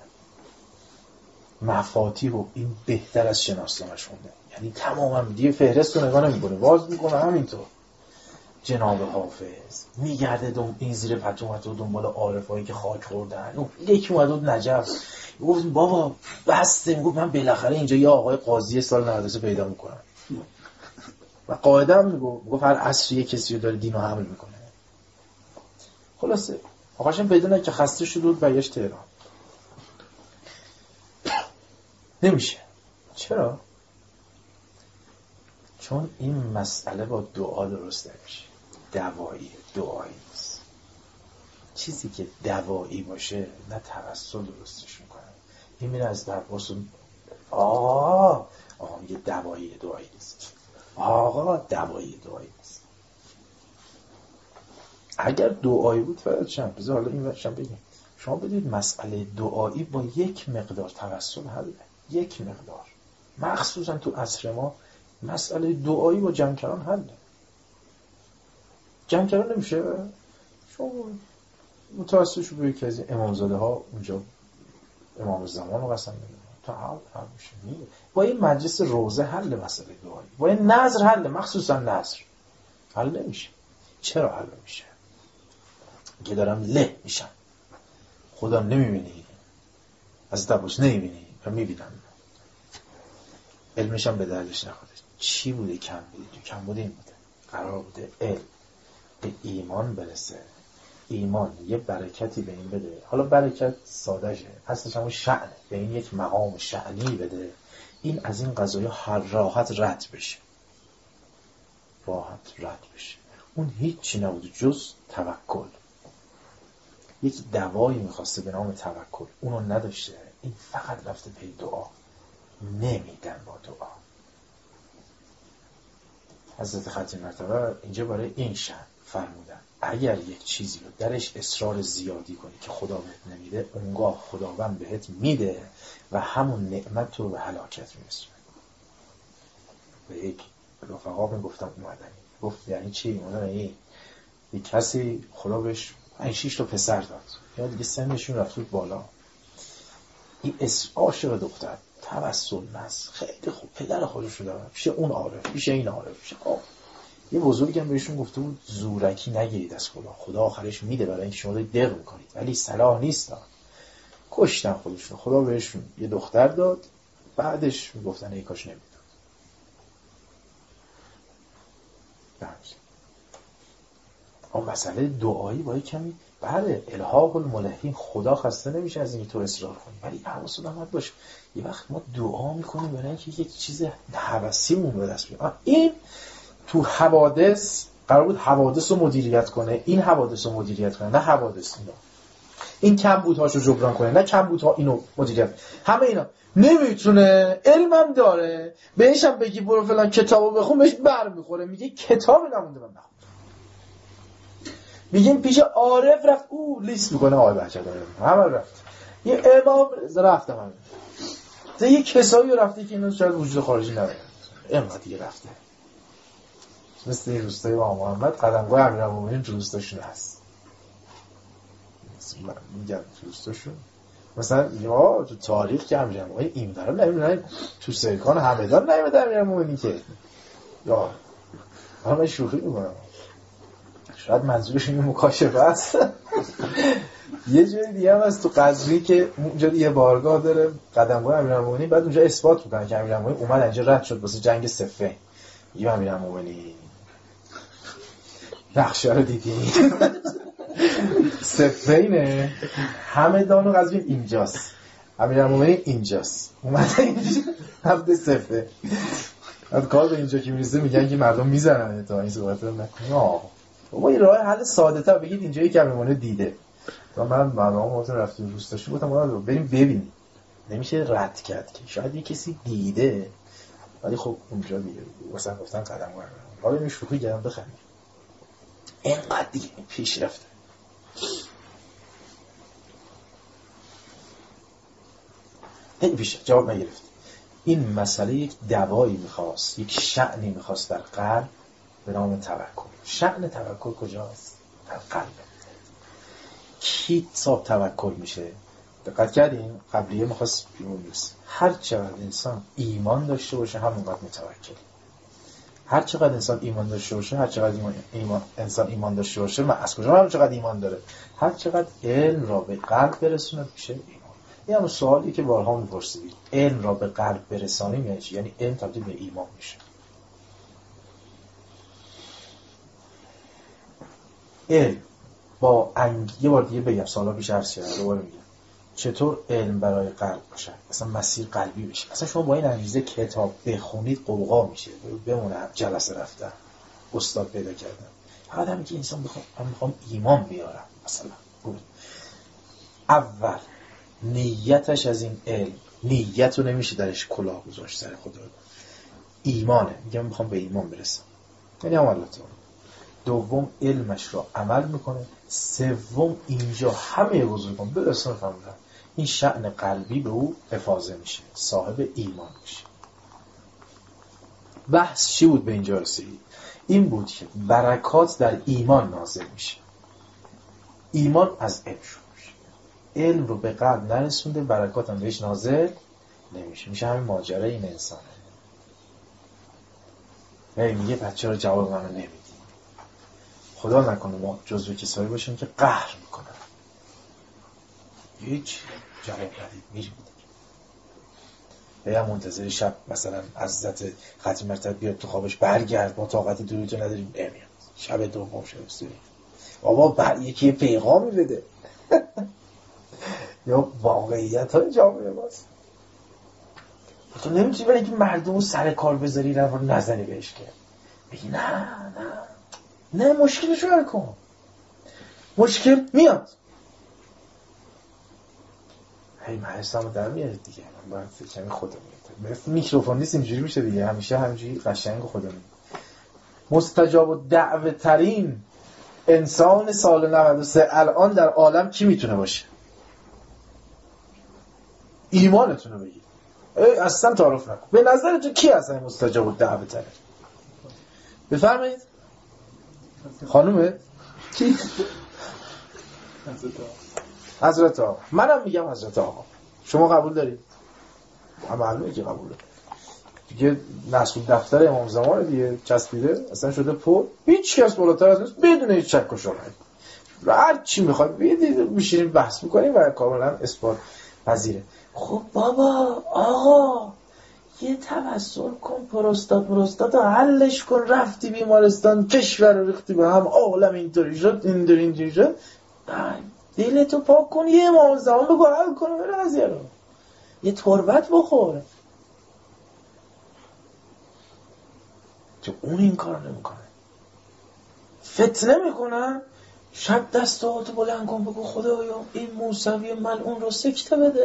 Speaker 1: مفاتیح و این بهتر از شناسنامه‌اش خونده، یعنی تماما دیگه فهرست رو نگاه نمیکنه، باز میکنه همینطور. جناب حافظ میگرده این زیر پتومت و دنبال عارفایی که خاک خوردن. یکی اومد و نجف گفت بابا بسته، میگفت من بالاخره اینجا یه آقای قاضی سال 93 پیدا میکنم و قاعده هم میگفت هر عصر یه کسی رو داره دین رو حمل میکنه. خلاصه آقاشم پیدا نکرد که خسته شد و برگشت تهران. نمیشه. چرا؟ چون این مسئله با دعا درست نمیشه. دوایی دعایی نیست. چیزی که دوایی باشه نه توسل درستش میکنه. این میره از درپرس آقا میگه دوایی دعایی نیست. آقا دوایی دعایی نیست. اگر دعایی بود فرد چند بذار حالا این ورشم بگیم شما بدید مسئله دعایی با یک مقدار توسل حله. یک مقدار مخصوصا تو عصر ما مسئله دعایی با جمع حله. جمع کردن نمیشه. شما متوسط شو به یکی از امامزاده ها اونجا امام زمان رو قسم میگه تا حل میشه. با این مجلس روزه حل مسئله دعایی، با این نظر حل، مخصوصا نظر حل نمیشه. چرا حل نمیشه؟ که دارم له میشم، خدا نمیبینی از دباش نمیبینی و میبینم، علمشم به دردش نخواده. چی بوده کم بوده؟ تو کم بوده این بوده قرار بوده علم به ایمان برسه، ایمان یه برکتی به این بده. حالا برکت ساده شه، اصلش همون شأنه، به این یک مقام شأنی بده. این از این قضایا هر راحت رد بشه، راحت رد بشه. اون هیچی نبوده جز توکل. یک دوایی میخواسته به نام توکل، اونو نداشته. این فقط رفته پی دعا، نمیدن با دعا. حضرت ختم مرتبه اینجا برای این شأن فرمودن اگر یک چیزی رو درش اصرار زیادی کنی که خدا بهت نمیده، اونگاه خداوند بهت میده و همون نعمت رو به هلاکت میرسونه. به یک رفقا میگفتم اومدنی، گفت یعنی چی؟ اومدن یک کسی خدا بهش 5-6 تا پسر داد، یا دیگه سنشون رفت بالا، این عاشق دختر، توسل نس خیلی خوب، پدر خودش رو دارم پیش اون عارف، پیش این عارف، پیش یه بزرگی هم بهشون گفته بود زورکی نگیرید از خدا آخرش میده، برای اینکه شما دارید دق میکنید، ولی صلاح نیست. کشتن خودشون. خدا بهشون یه دختر داد، بعدش میگفتن ای کاش نمیداد. اما مسئله دعایی باید کمی بله الحاق الملحین، خدا خسته نمیشه از این تو اصرار کنی، ولی حواست باید باشه یه وقت ما دعا میکنیم برای اینکه یک چیز هوسیمون به دست بیاد. این تو حوادث قرار بود حوادث رو مدیریت کنه، این حوادث رو مدیریت کنه، نه حوادث اینا. این کمبودهاشو جبران کنه، نه کمبودها اینو مدیریت. همه اینا نمیتونه، علمم داره، بهشم بگی برو فلان کتابو بخون بهش بر میخوره، میگه کتاب نمونده من بخون. میگیم پیش عارف رفت، او لیست میکنه آقای بهجت همه رفت، یه امام رفتم همه رفته یه کسایی رفته که اینا شاید وجود خارجی نداره، اینقدر دیگه رفته. مثل این روستای با محمد قدمگاه امیرالمومنین روستاشون هست. من میگم روستاشون مثلا یا تو تاریخ که امیرالمومنین این برام نمیدونن تو سرکان همدان نمیده امیرالمومنین که یا من شوخی میکنم، شاید منظورش این مکاشفه است. یه جای دیگه هم هست تو قزوین که اونجا یه بارگاه داره قدمگاه امیرالمومنین، بعد اونجا اثبات میکنن که امیرالمومنین اومد اینجا رد شد واسه جنگ صفین. یه امیرالمومنین نقشه رو دیدی؟ صفینه همدان و قزوین اینجاست، امیرالمومنین اینجاست، اومده اینجا هفته صفه. بعد کار به اینجا که میرسه میگن که مردم میزنن تا این صحبت رو نکنه. بابا یه راه حل ساده تر بگید اینجایی که امیرالمومنین دیده. تا من برنامه رفتیم روستاشون گفتم ما بریم ببینیم، نمیشه رد کرد که شاید یه کسی دیده، ولی خب اونجا دیگه واسه گفتن قدم بردارم. حالا این شوخی کردم بخندیم، اینقدر دیگه پیش رفته. این پیش جواب نگرفت. این مسئله یک دوایی میخواست، یک شأنی میخواست در قلب به نام توکل. شأن توکل کجاست؟ در قلب. کی صاحب توکل میشه؟ دقت کردین؟ قبلیه میخواست بیرون برسه. هر چقدر انسان ایمان داشته باشه همونقدر متوکل. هر چقدر انسان ایمان داشته باشه، هر چقدر انسان ایمان داشته باشه، من از کجا هر چقدر ایمان داره؟ هر چقدر علم را به قلب برسونه میشه ایمان. این هم سوالی که بارها میپرسید. علم را به قلب برسانیم یعنی چی؟ یعنی علم تبدیل به ایمان میشه. علم با یه بار دیگه بگم، سالا پیش عرض کردم دوباره میگم، چطور علم برای قلب باشه، اصلا مسیر قلبی بشه. اصلا شما با این انگیزه کتاب بخونید قوقا میشه، بمونه جلسه رفتن استاد پیدا کردن. فقط همین که انسان میخوام ایمان بیارم مثلا بود. اول نیتش از این علم، نیت رو نمیشه درش کلاه گذاشت سر خدا، ایمانه، میخوام به ایمان برسم، یعنی عملاتون. دوم علمش رو عمل میکنه. سوم اینجا همه بزرگان برسن فهمیدن این شأن قلبی به او افاضه میشه، صاحب ایمان میشه. بحث چی بود به اینجا رسید؟ این بود که برکات در ایمان نازل میشه. ایمان از علم شروع میشه. علم رو به قلب نرسونده، برکات هم بهش نازل نمیشه. میشه همین ماجرای این انسانه. میگه بچه رو جواب من نمیدی. خدا نکنه ما جزو کسایی باشیم که قهر میکنن، هیچ جواب ندید میریم یا منتظر شب مثلا عزت ختم مرتب بیاد تو خوابش برگرد، ما طاقت دروغ نداریم نمیاد، شب دوم شب سوری بابا یکی پیغامی بده. یا واقعیت های جامعه ماست. تو نمیتونی برای اینکه مردم رو سر کار بذاری رو نزنی بهش که بگی نه مشکلش رو حل کن، مشکل میاد. هی محسن رو در میارید دیگه، من باید فکرمی خودم میاد میکروفون نیست اینجوری میشه دیگه، همیشه همینجوری قشنگ خودم میاد. مستجاب و دعوه ترین انسان سال 93 الان در عالم کی میتونه باشه؟ ایمانتون رو بگید، اصلا تعارف نکن. به نظرتون کی اصلا مستجاب و دعوه ترین؟ بفرمایید. خانومه؟ کی؟ حضرت آقا. منم میگم حضرت آقا. شما قبول دارید؟ معلومه که قبول دارید. دیگه مسئول دفتر امام زمان دیگه چسبیده، اصلا شده پر، هیچ کس بالاتر از نیست بدون هیچ شک و شبهه. هر چی میخواید بگید میشینیم بحث میکنیم و کاملا اثبات پذیره. خب بابا آقا یه توسل کن، پروستات رو حلش کن، رفتی بیمارستان کشور رو ریختی به هم، عالم اینطوری شد دلتو پاک کن، یه امام زمان بگو حل کنه بره قضیه رو، یه تربت بخور. که اون این کار نمیکنه، فتنه میکنن. شب دستاتو بلند کن بگو خدایا این موسوی ملعون رو سکته بده،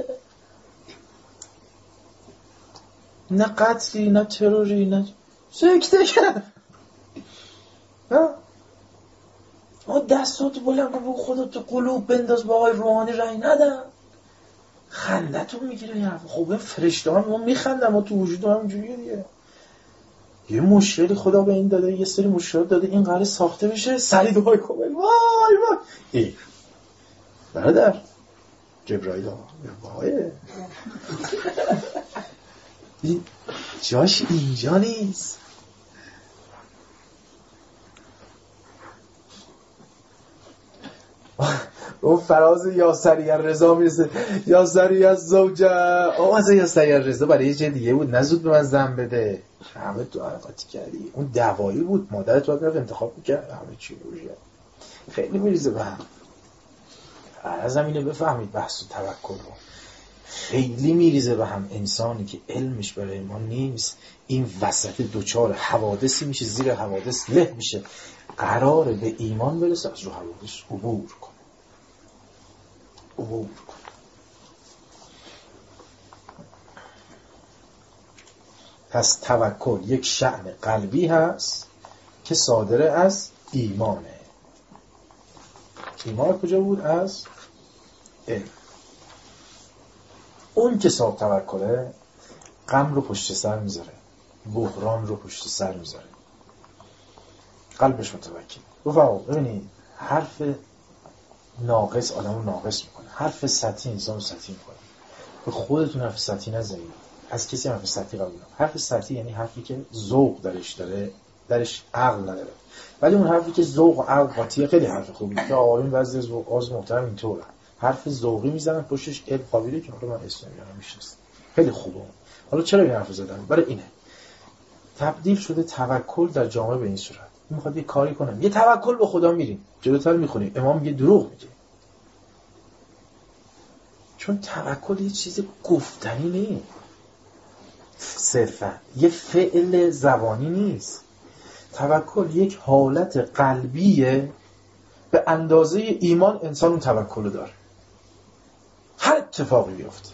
Speaker 1: نه قتلی نه تروری نه سکته کرد. ما دستاتو بلند کن بگو خدا تو قلوب بنداز با آقای روحانی رای ندن. خندتون میگیره یه خب این فرشته ها ما میخندم ما تو وجود هم اینجوریه دیگه. یه مشکلی خدا به این داده، یه سری مشکلات داده، این قراره ساخته بشه، سری دعای کامل وای وای ای برادر جبرائیل وای این جاش اینجا نیست. اون فراز یا سریع رضا میرسه، یا سریع زوجه آوازه یا سریع رضا برای یه جای دیگه بود، نزود به من زن بده. همه تو حرکاتی کردی، اون دوایی بود، مادرت باید رفت انتخاب میکرد، همه چی روشه خیلی میریزه به هم. از همینه بفهمید بحث و توکل رو خیلی میریزه به هم. انسانی که علمش برای ما نیست این وسط دوچار حوادثی میشه، زیر حوادث له میشه، قراره به ایمان برسه از رو حوادث عبور کنه. پس توکل یک شأن قلبی هست که صادره از ایمانه. ایمان کجا بود؟ از علم. اون که صاحب توکله غم رو پشت سر میذاره، بحران رو پشت سر میذاره، قلبش متوکل. رفقا ببینید حرف ناقص آدم رو ناقص میکنه، حرف سطحی انسان رو سطحی میکنه. به خودتون حرف سطحی نزنید، از کسی حرف سطحی قبول نکنید. حرف سطحی یعنی حرفی که ذوق درش داره، درش عقل نداره. ولی اون حرفی که ذوق و عقل قاطیه خیلی حرف خوبیه که آقایون بعضی از آز محترم اینطوره، حرف ذوقی میزنن پشتش علم خوابیده که حالا من اسم میارم میشناسم خیلی خوبه. حالا چرا این حرفو زدم؟ برای اینه تبدیل شده توکل در جامعه به این صورت. میخواد یه کاری کنم، یه توکل به خدا میریم جلوتر میخونیم امام میگه دروغ میگه، چون توکل یه چیز گفتنی نیست، صرفا یه فعل زبانی نیست. توکل یک حالت قلبیه، به اندازه ایمان انسان اون توکل داره. هر اتفاقی بیفته،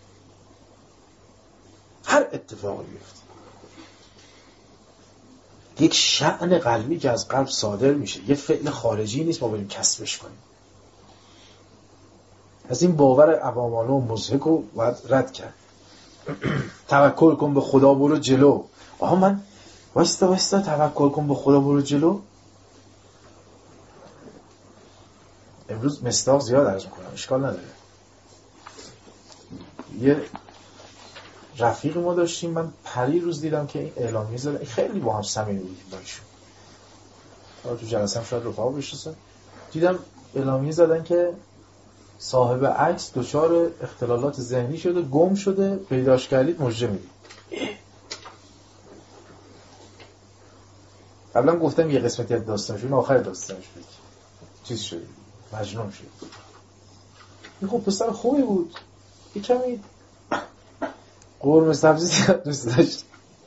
Speaker 1: هر اتفاقی بیفته، یک شأن قلبی که از قلب صادر میشه، یه فعل خارجی نیست ما بریم کسبش کنیم. از این باور عوامانه و مضحک رو باید رد کرد. توکل کن به خدا برو جلو. آها من واستا توکل کن به خدا برو جلو. امروز مصداق زیاد عرض میکنم، اشکال نداره. یه رفیق ما داشتیم، من پری روز دیدم که این اعلامیه زده، خیلی با هم صمیمی بودیم با ایشون. تو جلسه هم شاید رفاقا بشناسن. دیدم اعلامیه زدن که صاحب عکس دچار اختلالات ذهنی شده، گم شده، پیداش کردید مژده میدید. قبلا گفتم یه قسمتی از داستانشون آخر داستانش بود چیز شد، مجنون شد. این خب پسر خوبی بود، یه کمی قرمه سبزی زیاد دوست داشت.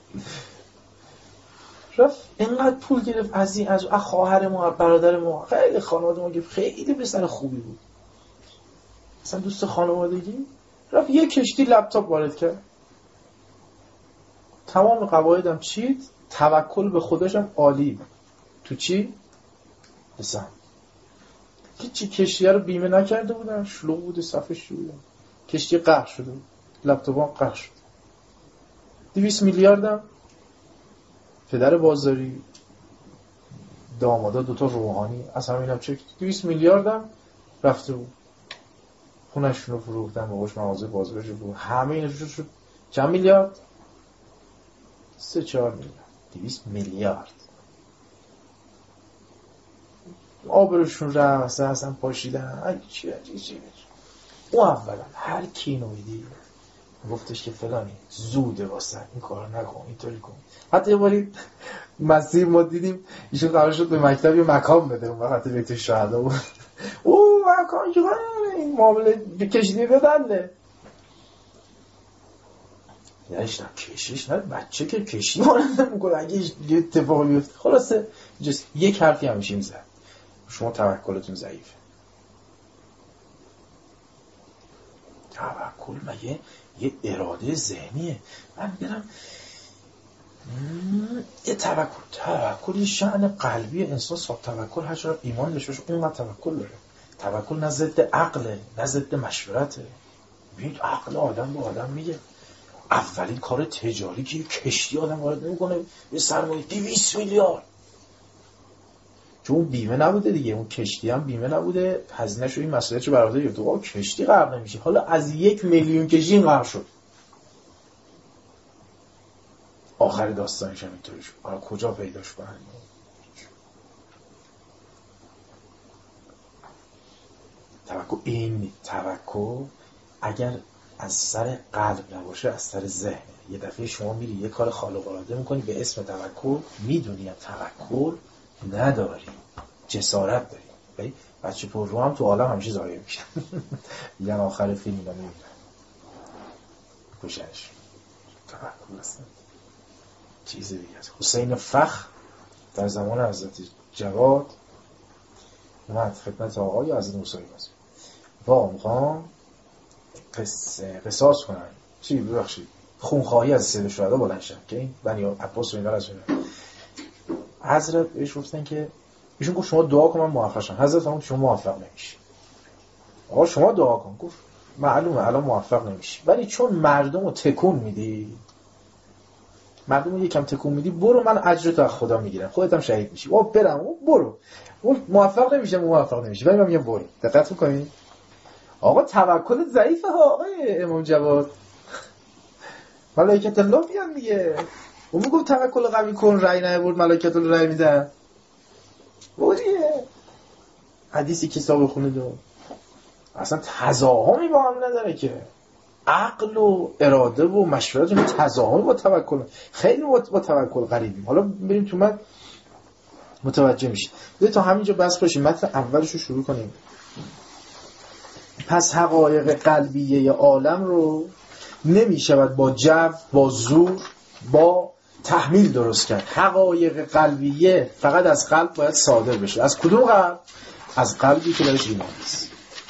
Speaker 1: رفت اینقدر پول گرفت از این از خواهر ما، برادر ما، خیلی خانواده ما گرفت، خیلی پسر خوبی بود، مثلا دوست خانوادگی. رفت یه کشتی لپتاپ وارد کرد، تمام قواعدم چید، توکل به خودشم عالی. تو چی؟ بسن هیچی کشتیه رو بیمه نکرده بودن، شلوغ بوده، صفش بوده، کشتی غرق شده بود، لپتاپ هم غرق شد. 200 میلیاردم پدر بازاری، دامادا دوتا روحانی از همینم چک، 200 میلیاردم رفته بود، خونه‌شون رو فروختن، باباش مغازه بازارش بود، همه اینا شد چند میلیارد؟ 3-4 میلیارد. 200 میلیارد آبروشون رفت، اصلا پاشیدن. چی اون اولا هر کی اینو میدی گفتش که فلانی زوده واسه این کارو نکن، اینطوری کن. حتی یه باری مسیح ما دیدیم ایشون قرار شد به مکتب یه مکان بده، اون وقت بیت شهدا بود. او مکان چیکار این معامله کشیدی ببنده. یعنیش نه کشیش نه بچه که کشی مانده میکنه اگه یه اتفاقی بیفته. خلاصه یک حرفی همیشه میزد، شما توکلتون ضعیفه. توکل مگه یه اراده ذهنیه؟ من برم یه توکل یه شأن قلبی انسان. صاحب توکل هر چقدر ایمان داشته باشه اونقدر توکل داره. توکل نه ضد عقله، نه ضد مشورته، ببینید عقل آدم به آدم میگه اولین کار تجاری که کشتی آدم وارد نمیکنه یه سرمایه 200 میلیارد، چون اون بیمه نبوده دیگه، اون کشتی هم بیمه نبوده، هزینه‌شو این مسئولیتشو بر عهده گرفته، آقا کشتی غرق نمیشه، حالا از 1 میلیون کشتی غرق شد. آخر داستانش هم اینطوری شد. حالا کجا پیداش کنن؟ توکل این توکل اگر از سر قلب نباشه از سر ذهنه. یه دفعه شما میری یه کار خارق العاده میکنی به اسم توکل، میدونی توکل نداری، جسارت داری. ولی بچه پر رو هم تو عالم همیشه ضایع میشن. یعنی آخر فیلم اینا میبینن کشنش. توکل اصلا چیز دیگه است. حسین فخر در زمان حضرت جواد اومد خدمت آقای حضرت موسی باز با میخوام قصاص کنن چی ببخشید خونخواهی از سید شهدا بلند شد که این بنی عباس و اینا از اینا. حضرت بهش گفتن که ایشون گفت شما دعا کن من موفق شم. حضرت فرمود شما موفق نمیشی. آقا شما دعا کن. گفت معلومه الان موفق نمیشی، ولی چون مردمو تکون میدی، مردمو یکم تکون میدی، برو من اجرتو از خدا میگیرم، خودت هم شهید میشی. او برم او برو. اون موفق نمیشه ولی من میگم برو. دقت میکنید آقا توکل ضعیفه آقای امام جواد. ملائکت الله میان دیگه. اون میگفت توکل قوی کن، رأی نیاورد ملائکت الله رأی میدن. بودیه حدیثی که صاحب خونه اصلا تضاهمی با هم نداره که عقل و اراده و مشورت و تضاهمی با توکل. خیلی با توکل غریبیم. حالا بریم تو من متوجه میشید. بذارید تا همینجا بس باشیم، متن اولش رو شروع کنیم. پس حقایق قلبیه عالم رو نمیشود با جو، با زور، با تحمیل درست کرد. حقایق قلبیه فقط از قلب باید صادر بشه. از کدوم قلب؟ از قلبی که درش ایمان است.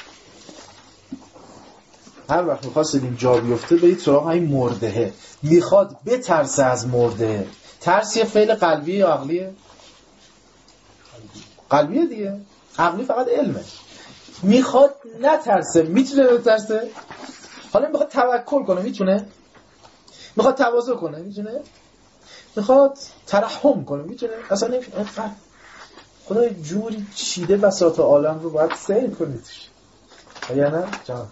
Speaker 1: هر وقت میخواستید این جا بیفته برید سراغ این مردهه. میخواد بترسه از مرده. ترس یه فعل قلبیه یا عقلیه؟ قلبیه دیگه. عقلی فقط علمه. میخواد نترسه، میتونه بترسه؟ حالا میخواد توکل کنه، میتونه؟ میخواد تواضع کنه، میتونه؟ میخواد ترحم کنه، میتونه؟ اصلا نمیتونه. خدا جوری چیده بساط عالم رو باید سیر کنید. یا نه؟ جان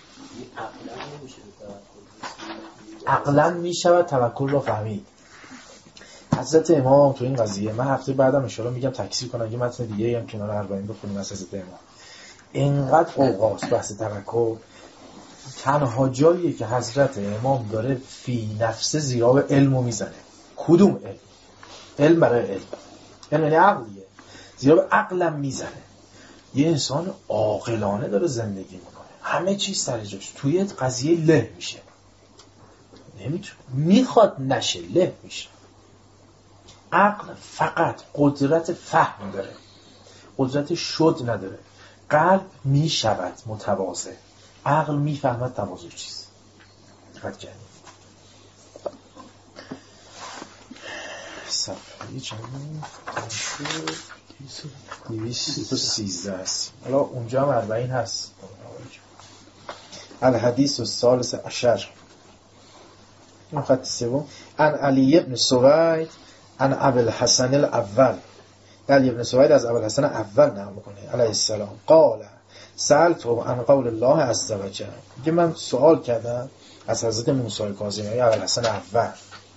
Speaker 1: عقلا میشود توکل رو فهمید. حضرت امام تو این قضیه، من هفته بعدم ان شاءالله میگم تکثیر کنم یه متن دیگه هم کنار 40 بخونیم از حضرت امام. اینقدر اوقات بحث توکل تنها جاییه که حضرت امام داره فی نفسه زیرا علمو میزنه. کدوم علم؟ علم برای علم یعنی عقلیه، زیرا به عقلم میزنه. یه انسان عاقلانه داره زندگی میکنه، همه چیز سر جاش، توی قضیه له میشه، نمیتونه، میخواد نشه، له میشه. عقل فقط قدرت فهم داره، قدرت شد نداره. قلب میشود متواضع، عقل میفهمد تواضع چیست. دقت کردید؟ صفحه چند 213 است. حالا اونجا هم 40 هست. الحدیث الثالث عشر، این خط سوم. عن علی ابن سوید عن ابی الحسن الاول. علی ابن سوید از ابی الحسن اول نقل میکنه علیه السلام. قال سألته عن قول الله عز وجل. میگه من سوال کردم از حضرت موسی کاظمی ابی الحسن اول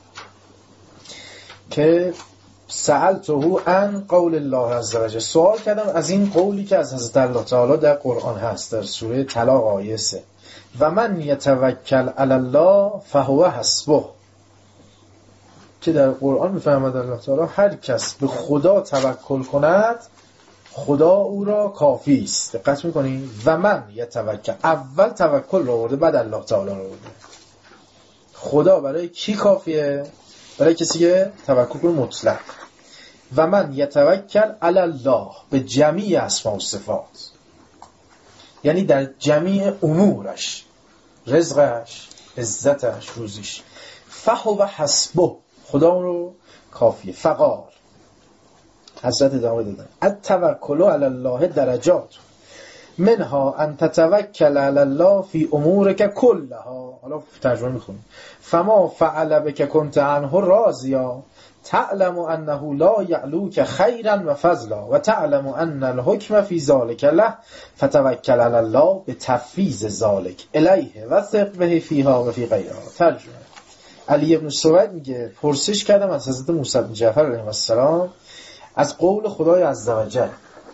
Speaker 1: که سألته عن قول الله عز وجل، سوال کردم از این قولی که از حضرت الله تعالی در قرآن هست، در سوره طلاق آیه 3: و من یتوکل علی الله فهو حسبه، که در قرآن میفهمد الله تعالی هر کس به خدا توکل کند خدا او را کافی است. دقت میکنید؟ و من یتوکل، اول توکل رو آورده بعد الله تعالی رو آورده. خدا برای کی کافیه؟ برای کسی که توکل کنه مطلق. و من یتوکل علی الله به جمیع اسماء و صفات، یعنی در جمیع امورش، رزقش، عزتش، روزیش. فهو حسبه، خدا اون رو کافیه. فقال، حضرت ادامه دادن: التوکل علی الله درجات، منها ان تتوکل علی الله فی امورک کلها. حالا ترجمه میخونیم. فما فعل بک کنت عنه راضیا تعلم انه لا یعلوک خیرا و فضلا و تعلم ان الحکم فی ذلک له فتوکل علی الله بتفویض ذلک الیه و ثق به فیها و فی غیرها. ترجمه: علی ابن سوید میگه پرسش کردم از حضرت موسی بن جعفر علیه السلام از قول خدای عزوجل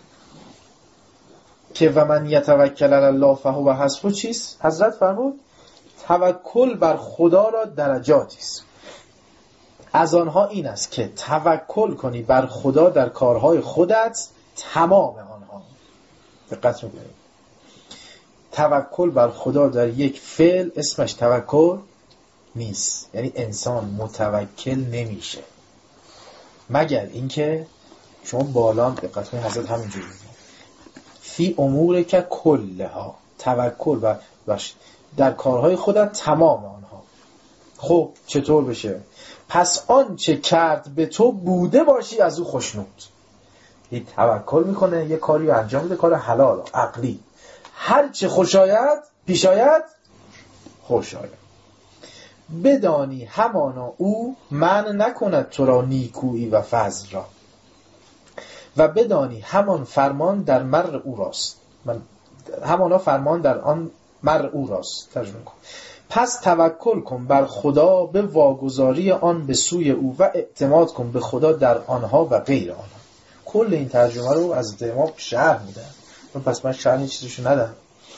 Speaker 1: که و من یتوکل علی الله فهو حسبه چیست؟ حضرت فرمود توکل بر خدا را درجاتی است. از آنها این است که توکل کنی بر خدا در کارهای خودت تمام آنها. دقت میکنید توکل بر خدا در یک فعل اسمش توکل نیست. یعنی انسان متوکل نمیشه مگر اینکه شما بالا دقت کنید حضرت همینجوری فی امورک کلها توکل باش در کارهای خودت تمام آنها. خب چطور بشه؟ پس آنچه کرد به تو بوده باشی از او خوشنود. این توکل میکنه یه کاری رو انجام میده، کار حلال عقلی، هر چه خوش آید پیش آید خوش آید. بدانی همانا او منع نکند تو را نیکویی و فضل را و بدانی همان فرمان در مر او راست. همانا فرمان در آن مر او راست. ترجمه کن. پس توکل کن بر خدا به واگذاری آن به سوی او و اعتماد کن به خدا در آنها و غیر آنها. کل این ترجمه رو از امام شرح میدن، پس من شرح چیزشو ندم.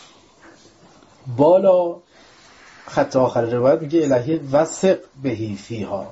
Speaker 1: بالا خط آخر روایت میگه الهی وثق بهی فیها.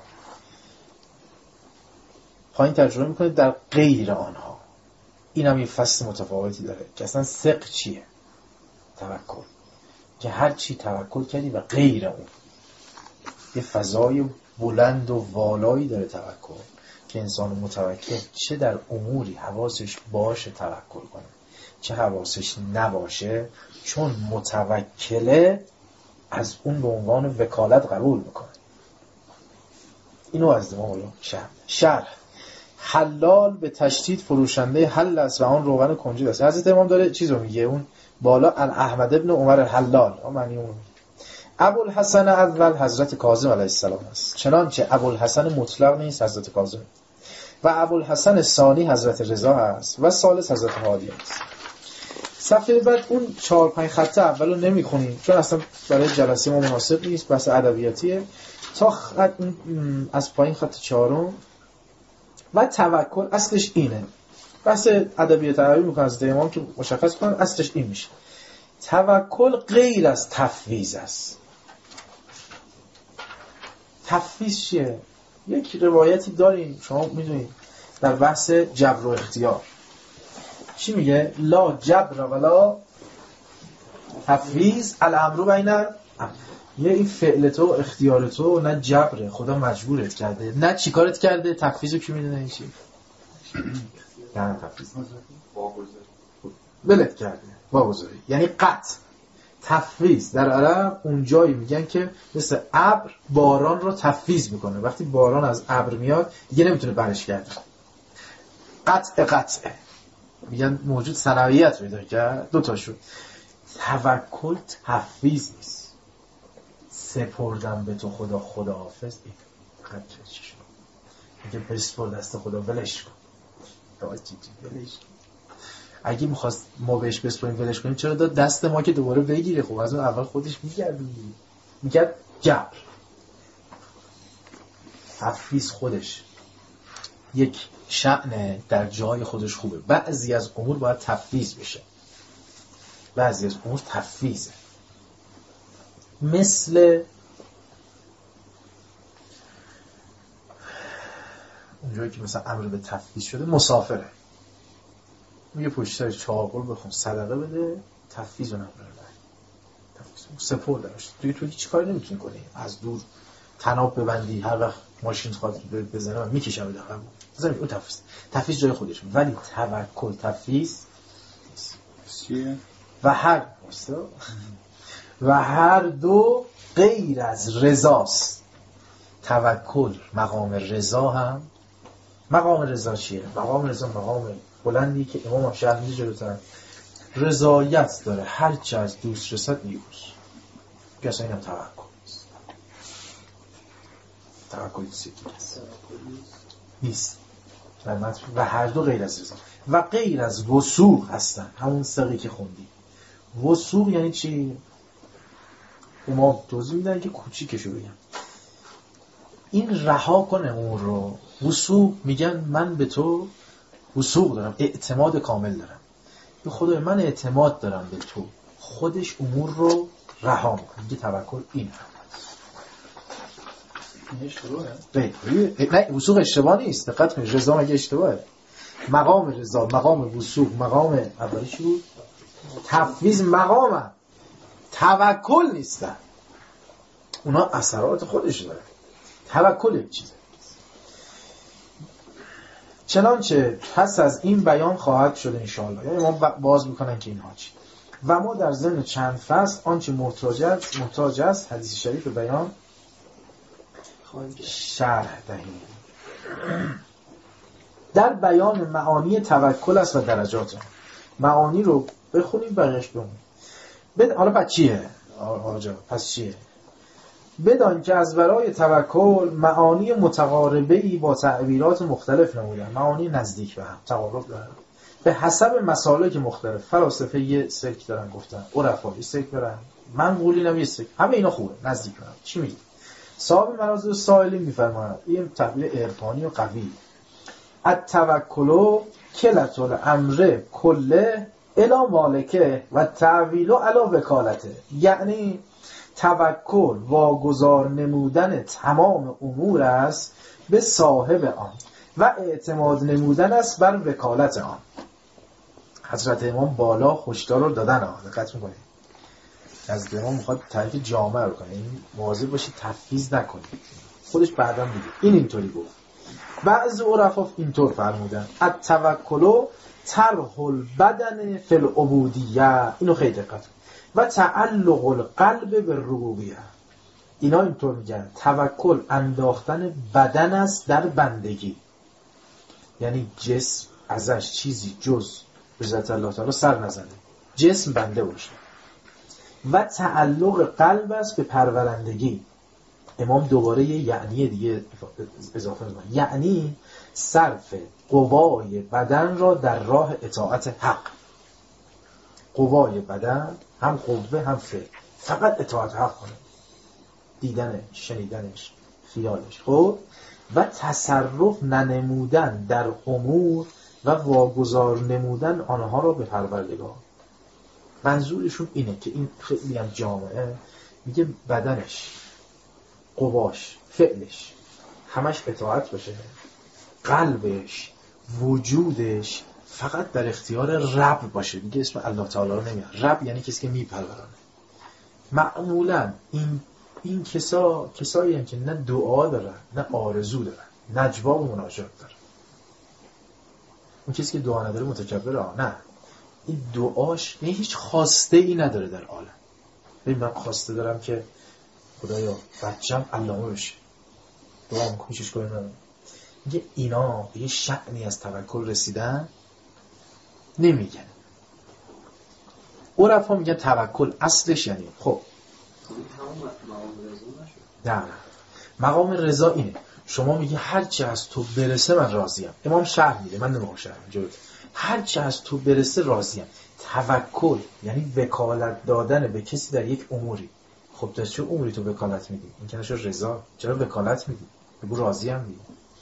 Speaker 1: پایین ترجمه میکنه در غیر آنها. این هم یه فصل متفاوتی داره که اصلا ثق چیه؟ توکل، که هر چی توکل کردی و غیر اون. یه فضای بلند و والایی داره توکل که انسان متوکل چه در اموری حواسش باشه توکل کنه، چه حواسش نباشه، چون متوکله از اون به عنوان وکالت قبول میکنه. اینو از امام شرح حلال به تشدید فروشنده حل است و آن روغن کنجد است. حضرت امام داره چیزو میگه اون بالا احمد ابن عمر حلال معنی اون. ابوالحسن اول حضرت کاظم علیه السلام است، چنانچه ابوالحسن مطلق نیست حضرت کاظم، و ابوالحسن ثانی حضرت رضا است و ثالث حضرت هادی است. صفحه بعد اون 4-5 خط اولو نمیخونیم چون اصلا برای جلسه ما مناسب نیست، بحث ادبیاتیه. تا خط از پایین خط 4 و توکل اصلش اینه. بحث ادبیات عربی میکنه از امام که مشخص کنن اصلش این میشه. توکل غیر از تفویض است. تفویض چیه؟ یک روایتی داریم شما میدونید در بحث جبر و اختیار چی میگه؟ لا جبر ولا تفویض الامر بین یه این فعل تو اختیار تو نه جبره، خدا مجبورت کرده، نه چی کارت کرده. تفویضو کی میدونه این چی؟ نه تفویض ولت کرده واگذاری یعنی قطع. تفویض در عرب اون جایی میگن که مثل ابر باران رو تفویض میکنه، وقتی باران از ابر میاد دیگه نمیتونه برش گرده. قطعه میگن موجود ثانویت پیدا کرد. دو تا شد. توکل تفویض نیست. سپردم به تو خدا خداحافظ. این چی شد؟ میگه بسپر دست خدا ولش کن. ولش کن. اگه میخواست ما بهش بسپریم ولش کنیم چرا داد دست ما که دوباره بگیره؟ خب از اون اول خودش میگه جبر. تفویض خودش یک شأن در جای خودش خوبه. بعضی از امور باید تفویض بشه، بعضی از امور تفویضه. مثل اونجایی که مثلا امر به تفویض شده، مسافره میگه پشت سر چاقل بخون صدقه بده، تفویض رو نبره، سپرده داشت توی هیچ کاری نمیتونی کنی. از دور تناب ببندی، هر وقت ماشین خواهد بزنه من میکشم بده هم بزنیم. اون تفویض جای خودش. ولی توکل تفویض و هر دو غیر از رضاست. توکل مقام رضا هم. مقام رضا چیه؟ مقام رضا مقام بلندی که امام شرح میده جلوتر. رضایت داره، هر چه از دوست رسد میگوز. کسی اینم توکل نیست. توکل نیست و هر دو غیر از رضا و غیر از وثوق هستن. همون سقی که خوندی. وثوق یعنی چی؟ ما توضیح میدن که کوچیکشو بگم. این رها کنه اون رو. وثوق میگن من به تو وثوق دارم، اعتماد کامل دارم. به خدای من اعتماد دارم به تو. خودش امور رو رها میکنه. میگه توکل این هم.
Speaker 3: این اشتباهه؟
Speaker 1: نه وثوق اشتباه نیست. دقت کنید رضا مگه اشتباهه؟ مقام رضا، مقام وثوق، مقام اولی چی بود؟ تفویض مقامه. توکل نیستن. اونا اثرات خودش داره. توکل یک چیزه. چنانچه پس از این بیان خواهد شد انشاءالله. یعنی ما باز میکنن که اینها چی. و ما در ضمن چند فصل آنچه محتاج است حدیث شریف بیان شرح دهیم. در بیان معانی توکل است و درجات. معانی رو بخونیم بقیه‌اش بمون. حالا پس چیه؟ آجا پس چیه؟ بدان که از برای توکل معانی متقاربه‌ای با تعبیرات مختلف نمودن. معانی نزدیک به هم، تقارب دارن. به حسب مسالک مختلف. فلاسفه یه سلک دارن گفتن، عرفا یه سلک دارن، منقولین هم یه سلک. همه اینا خوبه، نزدیک به هم. چی میگه؟ صاحب مرازی السائلین میفرماید این تعبیر عرفانی و قوی. التوکل کلة الامر کله الی مالکه و تعویل علی وکالته. یعنی توکل واگذار نمودن تمام امور است به صاحب آن و اعتماد نمودن است بر وکالت آن. حضرت امام بالا هشدار رو دادن آن. دقت می‌کنید. حضرت امام میخواد تعریف جامع رو کنه. این مواظب باشید تفویض نکنید. خودش بعداً میگه. اینطوری گفت. بعضی عرفا اینطور فرمودن. التوکل طرح البدن فی العبودیه. اینو خیلی دقت کنید. و تعلق القلب به ربوبیه. اینا اینطور میگن توکل انداختن بدن است در بندگی. یعنی جسم ازش چیزی جز به ذات الله تعالی سر نزنه، جسم بنده باشه. و تعلق قلب است به پرورندگی. امام دوباره یه یعنی دیگه اضافه می‌کنه. یعنی صرف قوای بدن را در راه اطاعت حق. قوای بدن هم قوه هم فعل، فقط اطاعت حق کنه. دیدنش، شنیدنش، خیالش. خب و تصرف ننمودن در امور و واگذار نمودن آنها را به پروردگار. منظورشون اینه که این خیلی هم جامعه میگه بدنش، قواش، فعلش همش اطاعت بشه، قلبش، وجودش فقط در اختیار رب باشه. دیگه اسم الله تعالی رو نمیاد. رب یعنی کسی که میپرورانه. معمولا این کسایی هم که نه دعا دارن نه آرزو دارن، نجوا و مناجات دارن. اون کسی که دعا نداره متکبره. نه، این دعاش یعنی هیچ خواسته ای نداره در عالم. ببین من خواسته دارم که خدایا بچم علامه بشه، دعا میکنم چیش کنم ندارم. میگه اینا به یه شأنی از توکل رسیدن نمیگن. عرفا میگن توکل اصلش یعنی خب نه مقام رضا اینه. شما میگی هرچی از تو برسه من راضیم. امام شرح میده، من نمیخوام شرح کنم. هرچی از تو برسه راضیم. توکل یعنی وکالت دادن به کسی در یک اموری. خب تو چه اموری تو وکالت میدی؟ این که نشه رضا. چرا وکالت میدی؟ بگو راضیم دیگه.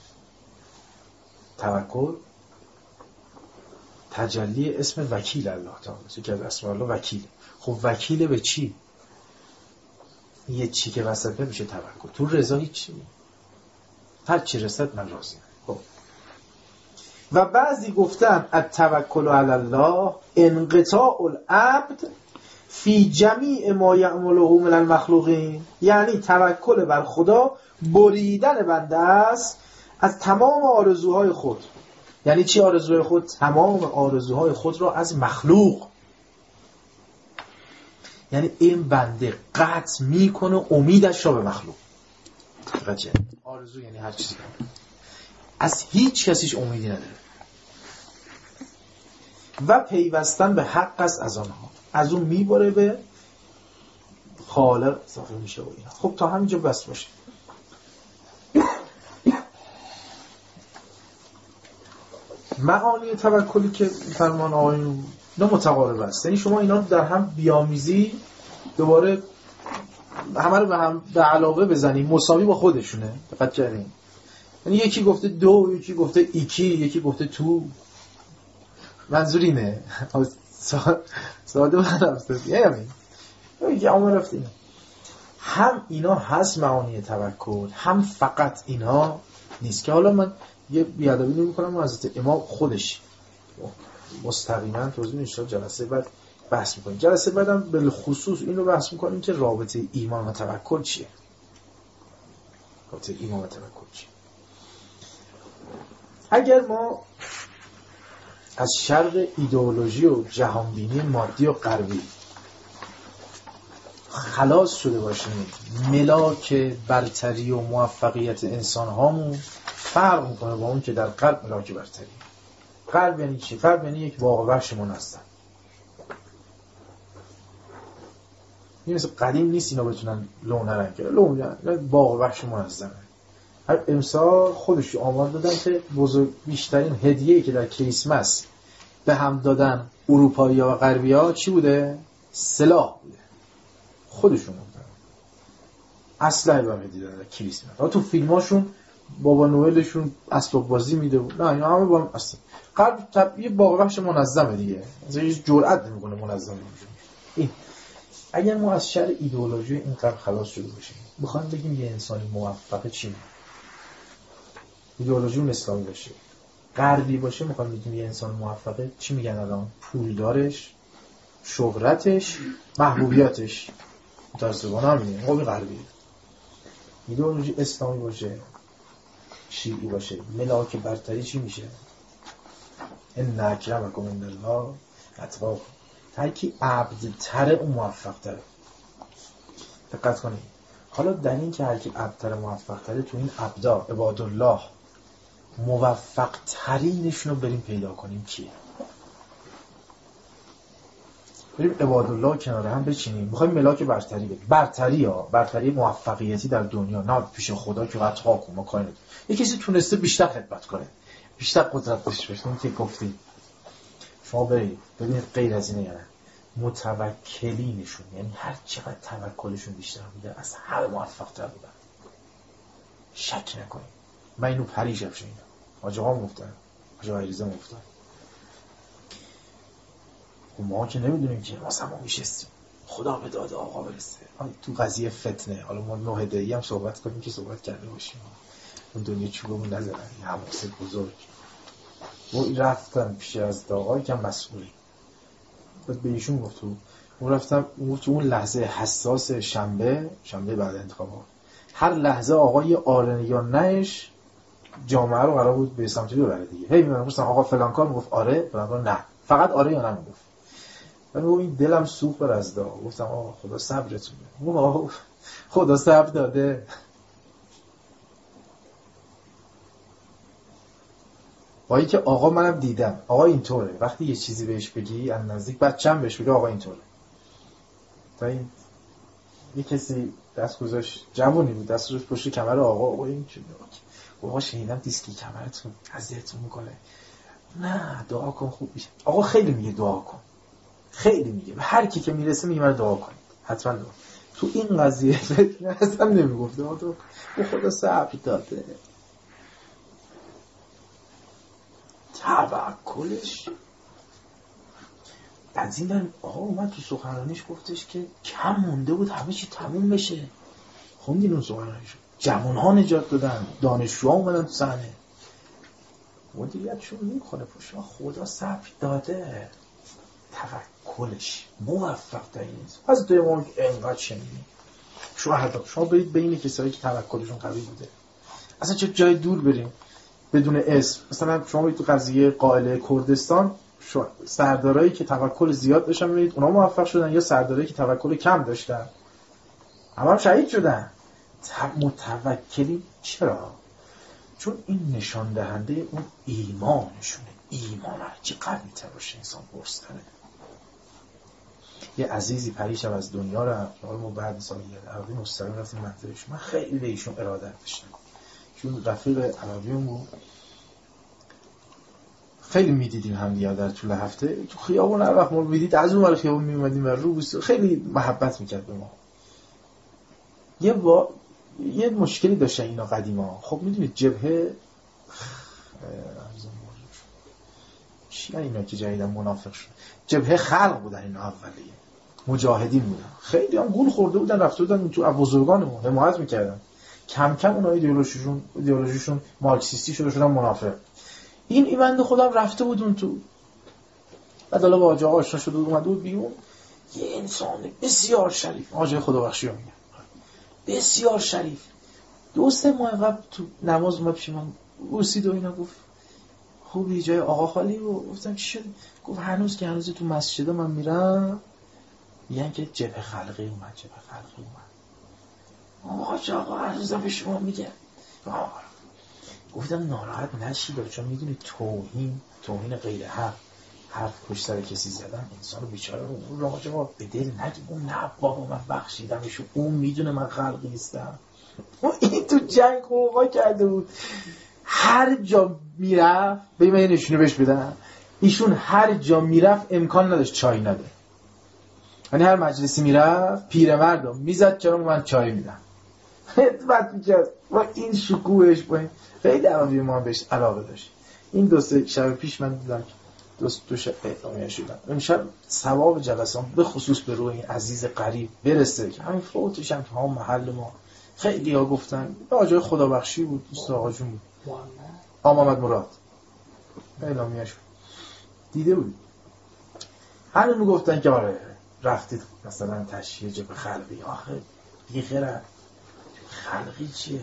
Speaker 1: توکل تجلی اسم وکیل الله تعالی. که از اسم الله وکیل. خب وکیل به چی؟ یه چی که وسط نمیشه توکل. تو رضا هیچی. هر چی رسد من راضیم. خب و بعضی گفتن التوکل علی الله انقطاع العبد فی جمیع ما یعمله من المخلوقین. یعنی توکل بر خدا بریدن بنده است از تمام آرزوهای خود. یعنی چی آرزوهای خود؟ تمام آرزوهای خود را از مخلوق. یعنی این بنده قطع میکنه امیدش را به مخلوق. آرزو یعنی هر چیزی از هیچ کسیش امیدی نداره. و پیوستن به حق است از آنها، از اون میبره به خالق اضافه میشه و اینا. خب تا همینجا بس باشه. معانی توکلی که فرمان آقایون اینا متقارب است، یعنی شما اینا در هم بیامیزی، دوباره همه رو به هم به علاوه بزنیم، مساوی با خودشونه. دقت کردین؟ یعنی یکی گفته دو، یکی گفته ایکی، یکی گفته تو. منظور اینه ساده من رفته یکی عامل رفته اینه. هم اینا هست معانی توکل، هم فقط اینا نیست. که حالا من یه بیادبی نمی‌کنم، حضرت امام خودش مستقیما توضیح میشه، جلسه بعد بحث می‌کنیم. جلسه بعدم به خصوص این رو بحث می‌کنیم که رابطه ایمان و توکل چیه. رابطه ایمان و توکل چیه. اگر ما از شر ایدئولوژی و جهانبینی مادی و غربی خلاص شده باشیم، ملاک برتری و موفقیت انسان هامون فرق میکنه با اون که در غرب ملاک برتری. غرب یعنی چی؟ غرب یعنی یک باغ وحش منظم. این مثل قدیم نیست اینا بتونن لون رنگ کنن، لون باغ وحش منظمه. هر امسال خودش آمار دادن که بیشترین هدیه‌ای که در کریسمس به هم دادن اروپایی‌ها و غربی‌ها چی بوده؟ سلاح بوده. خودشون گفتن اسلحه به هدیه دادن کریسمس. تو فیلماشون بابا نوئلشون اسباب بازی میده بود. نه اینا همه با اصلا غرب طبیعی باغ وحش منظمه دیگه. اصلا هیچ جرئت نمیکنه منظم باشه. این اگر ما از شر ایدئولوژی این غرب خلاص شده باشیم، بخوایم بگیم یه انسانی موفقه چی میگه؟ ایدئولوژی اون اسلامی باشه. غربی باشه میخوام بگیم یه انسان موفقه چی میگن الان؟ پولدارش، شهرتش، محبوبیتش. متاسفانه همینه. خب غربی. ایدئولوژی اسلامی باشه، شیعی باشه، ملاک برتری چی میشه؟ ان اکرمکم عند الله اتقاکم. هرکی عبدتر و موفق‌تره. دقت کنید. حالا در این که هرکی عبدتر و موفق‌تره، تو این عبدا عبادالله موفق ترینشون رو بریم پیدا کنیم کیه؟ بریم عبادالله کنار هم بچینیم، میخوایم ملاک برتری بدیم. برتری موفقیتی در دنیا، نه پیش خدا که قد ها کن ما کاری نداریم. یه کسی تونسته بیشتر خدمت کنه، بیشتر قدرت داشته باشه. این که گفتیم شما برید ببینید غیر از اینه، یعنی متوکلینشون، یعنی هر چقدر توکلشون بیشتر بوده از هر موفق‌تر بودن. شک نکنید. من اینو پریش افشینم. آجاها مفتن، آجاها عریضه مفتن. ما که نمیدونیم که ما میشستیم خدا به داد آقا برسه. تو قضیه فتنه، حالا ما 9 دقیقه هم صحبت کنیم که صحبت کرده باشیم. اون دنیا چوبمون نزدن، یه حماسه بزرگ. ما رفتن پیش از آقایی که مسئولی. بعد به ایشون گفتم، اون لحظه حساس شنبه بعد انتخابات، هر لحظه آقای آره یا نهش جامعه رو قرار بود به سمتی ببره دیگه. هی میگفتن آقا فلان کار، میگفت آره، فلان کار نه. فقط آره یا نه میگفت. من این دلم سوخت بر از دا. گفتم آقا خدا صبرتون بده. خدا صبر داده. وای که آقا منم دیدم آقا اینطوره، وقتی یه چیزی بهش بگی از نزدیک بچه‌م بهش بگه آقا اینطوره. تا این یه کسی دست گذاشت، جوونی بود، دست گذاشت پشت کمر آقا این چه آقا شنیدم دیسکی کمرتون اذیتتون میکنه. نه دعا کن خوب میشه. آقا خیلی میگه دعا کن، خیلی میگه، هر کی که میرسه میگه من دعا کنید حتما دعا. تو این قضیه اصلا نمیگفته تو خدا صبر داده. توکلش از این آقا اومد تو سخنرانیش گفتش که کم مونده بود همه چی تموم بشه. خوندین اون سخنرانیشو؟ جوان‌ها نجات دادن، دانشجوها اومدن تو صحنه. مدیریتشون میخونه پشت خدا صبر داده. توکلش موفق ترین از دوی ما اینقدر شنیدیم. شما برید بین کسایی که توکلشون قوی بوده، اصلا چه جای دور بریم بدون اسم. مثلا شما برید تو قضیه قائله کردستان، سردارایی که توکل زیاد داشتن میبینید اونا موفق شدن، یا سردارایی که توکل کم داشتن هم شهید شدن. متوکلی چرا؟ چون این نشان دهنده اون ایمانشونه. ایمان هرچی قوی تر باشه انسان برستره. یه عزیزی پریشب از دنیا رفت، ما بعد سال عربی مستقیم رفتیم مطبعش. من خیلی به ایشون ارادت داشتم، چون رفیق عربیون بود، خیلی میدیدیم هم دیگه در طول هفته تو خیابون. هر وقت ما رو میدید از اون ور خیابون میومدیم و رو بوست، خیلی محبت میکرد به ما. یه مشکلی داشتن اینا قدیما. خب میدونید جبهه چی اینا که جدیدن منافق شد، جبهه خلق بودن اینا، اولیه مجاهدین بودن، خیلی هم گول خورده بودن، رفته بودن تو بزرگانمون حمایت میکردن. کم کم اونها ایدئولوژیشون مارکسیستی شدن منافق. این بنده خودم رفته بود اون تو، بعد حالا با آجا آشنا شده بود، اومده بود بیرون. یه انسان بسیار شریف، آجای خدا بخشی رو میگم، بسیار شریف. 2-3 ماه قبل تو نماز اومد پیش من، بوسید و اینا، گفت خوبی جای آقا خالی؟ و گفتم چی شد؟ گفت هنوز تو مسجد من میرم میگن که جبهه خلقی اومد. آقا هنوز به شما میگه. گفتم ناراحت نشید، چون میدونی توهین غیر حق، حرف پشت سر کسی زدن انسانو بیچاره رو راجع ما به دل نگیم. اون نه بابا من بخشیدمشو، اون میدونه من خلقی نیستم. این تو جنگ قوقا کرده بود، هر جا میرفت به من نشونه بهش بدن، ایشون هر جا میرفت امکان نداشت چای نده. یعنی هر مجلسی میرفت پیرمردم میزد جلوم، من چای میدم، خدمت میکرد. و این شکوهش با این خیلی عربی ما بهش علاقه داشت. این 2-3 شب پیش من دیدم، 2 شب اعلامیه شدن امشب ثواب جلسام به خصوص به روی این عزیز قریب برسه که همین فوتش هم تو محل ما خیلی ها گفتن. آجای خدا بخشی بود، دوست آقا جون بود، محمد مراد، اعلامیه شد دیده بود. همین میگفتن که آره رفتید مثلا تشییع جبهه خلقی. آخه بیخیره خلقی چیه؟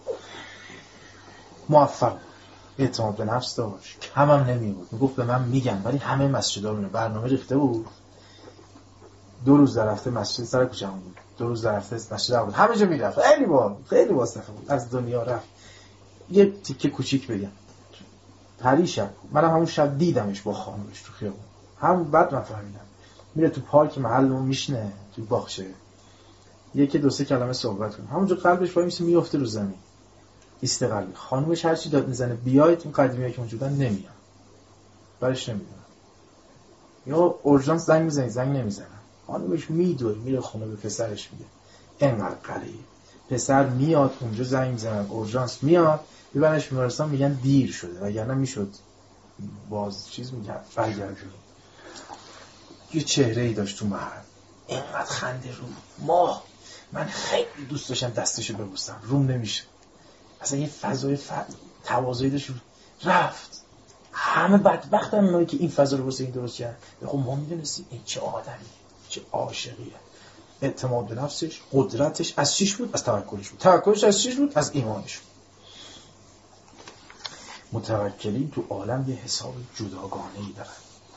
Speaker 1: موفق، اعتماد به نفس داشت، کم هم نمی بود، میگفت به من میگن، ولی همه مسجدها رو برنامه ریخته بود. 2 روز در هفته مسجد سر کوچه‌مون بود، 2 روز در هفته مسجد بود، همه جا میرفت. خیلی واسطه بود، از دنیا رفت. یه تیکه کوچیک بگم، پریشب منم همون شب دیدمش با خانومش تو خیابون. هم بعد من فهمیدم میره تو پارک محلمون میشنه تو باغچه، 1-2 کلمه صحبت کنه، همونجا قلبش وای میسه میفته رو زمین، استقلالی. خانومش هر چی داد میزنه بیاید، اون قدیمی‌ها که موجودن نمیان، برش نمیدونن، یا اورژانس زنگ میزنه زنگ نمیزنن. خانومش میدوه میره خونه به پسرش میگه انقدر قریه. پسر میاد اونجا زنگ میزنن اورژانس میاد، ببرنش بیمارستان، میگن دیر شده، وگرنه میشد باز چیز میگن برگردون. یه چهره‌ای داشت تو محل، اینقدر خنده رو ماه، من خیلی دوست داشتم دستشو ببوسم، روم نمیشه. اصلا یه فضای تواضعی داشت. رفت. همه بدبختن اونایی که این فضا رو واسه این درست کردن. خب ما میدونستیم این چه آدمی، چه عاشقیه. اعتماد به نفسش، قدرتش از چیش بود؟ از توکلش بود. توکلش از چیش بود؟ از ایمانش بود. متوکلین تو عالم یه حساب جداگانه‌ای دارن،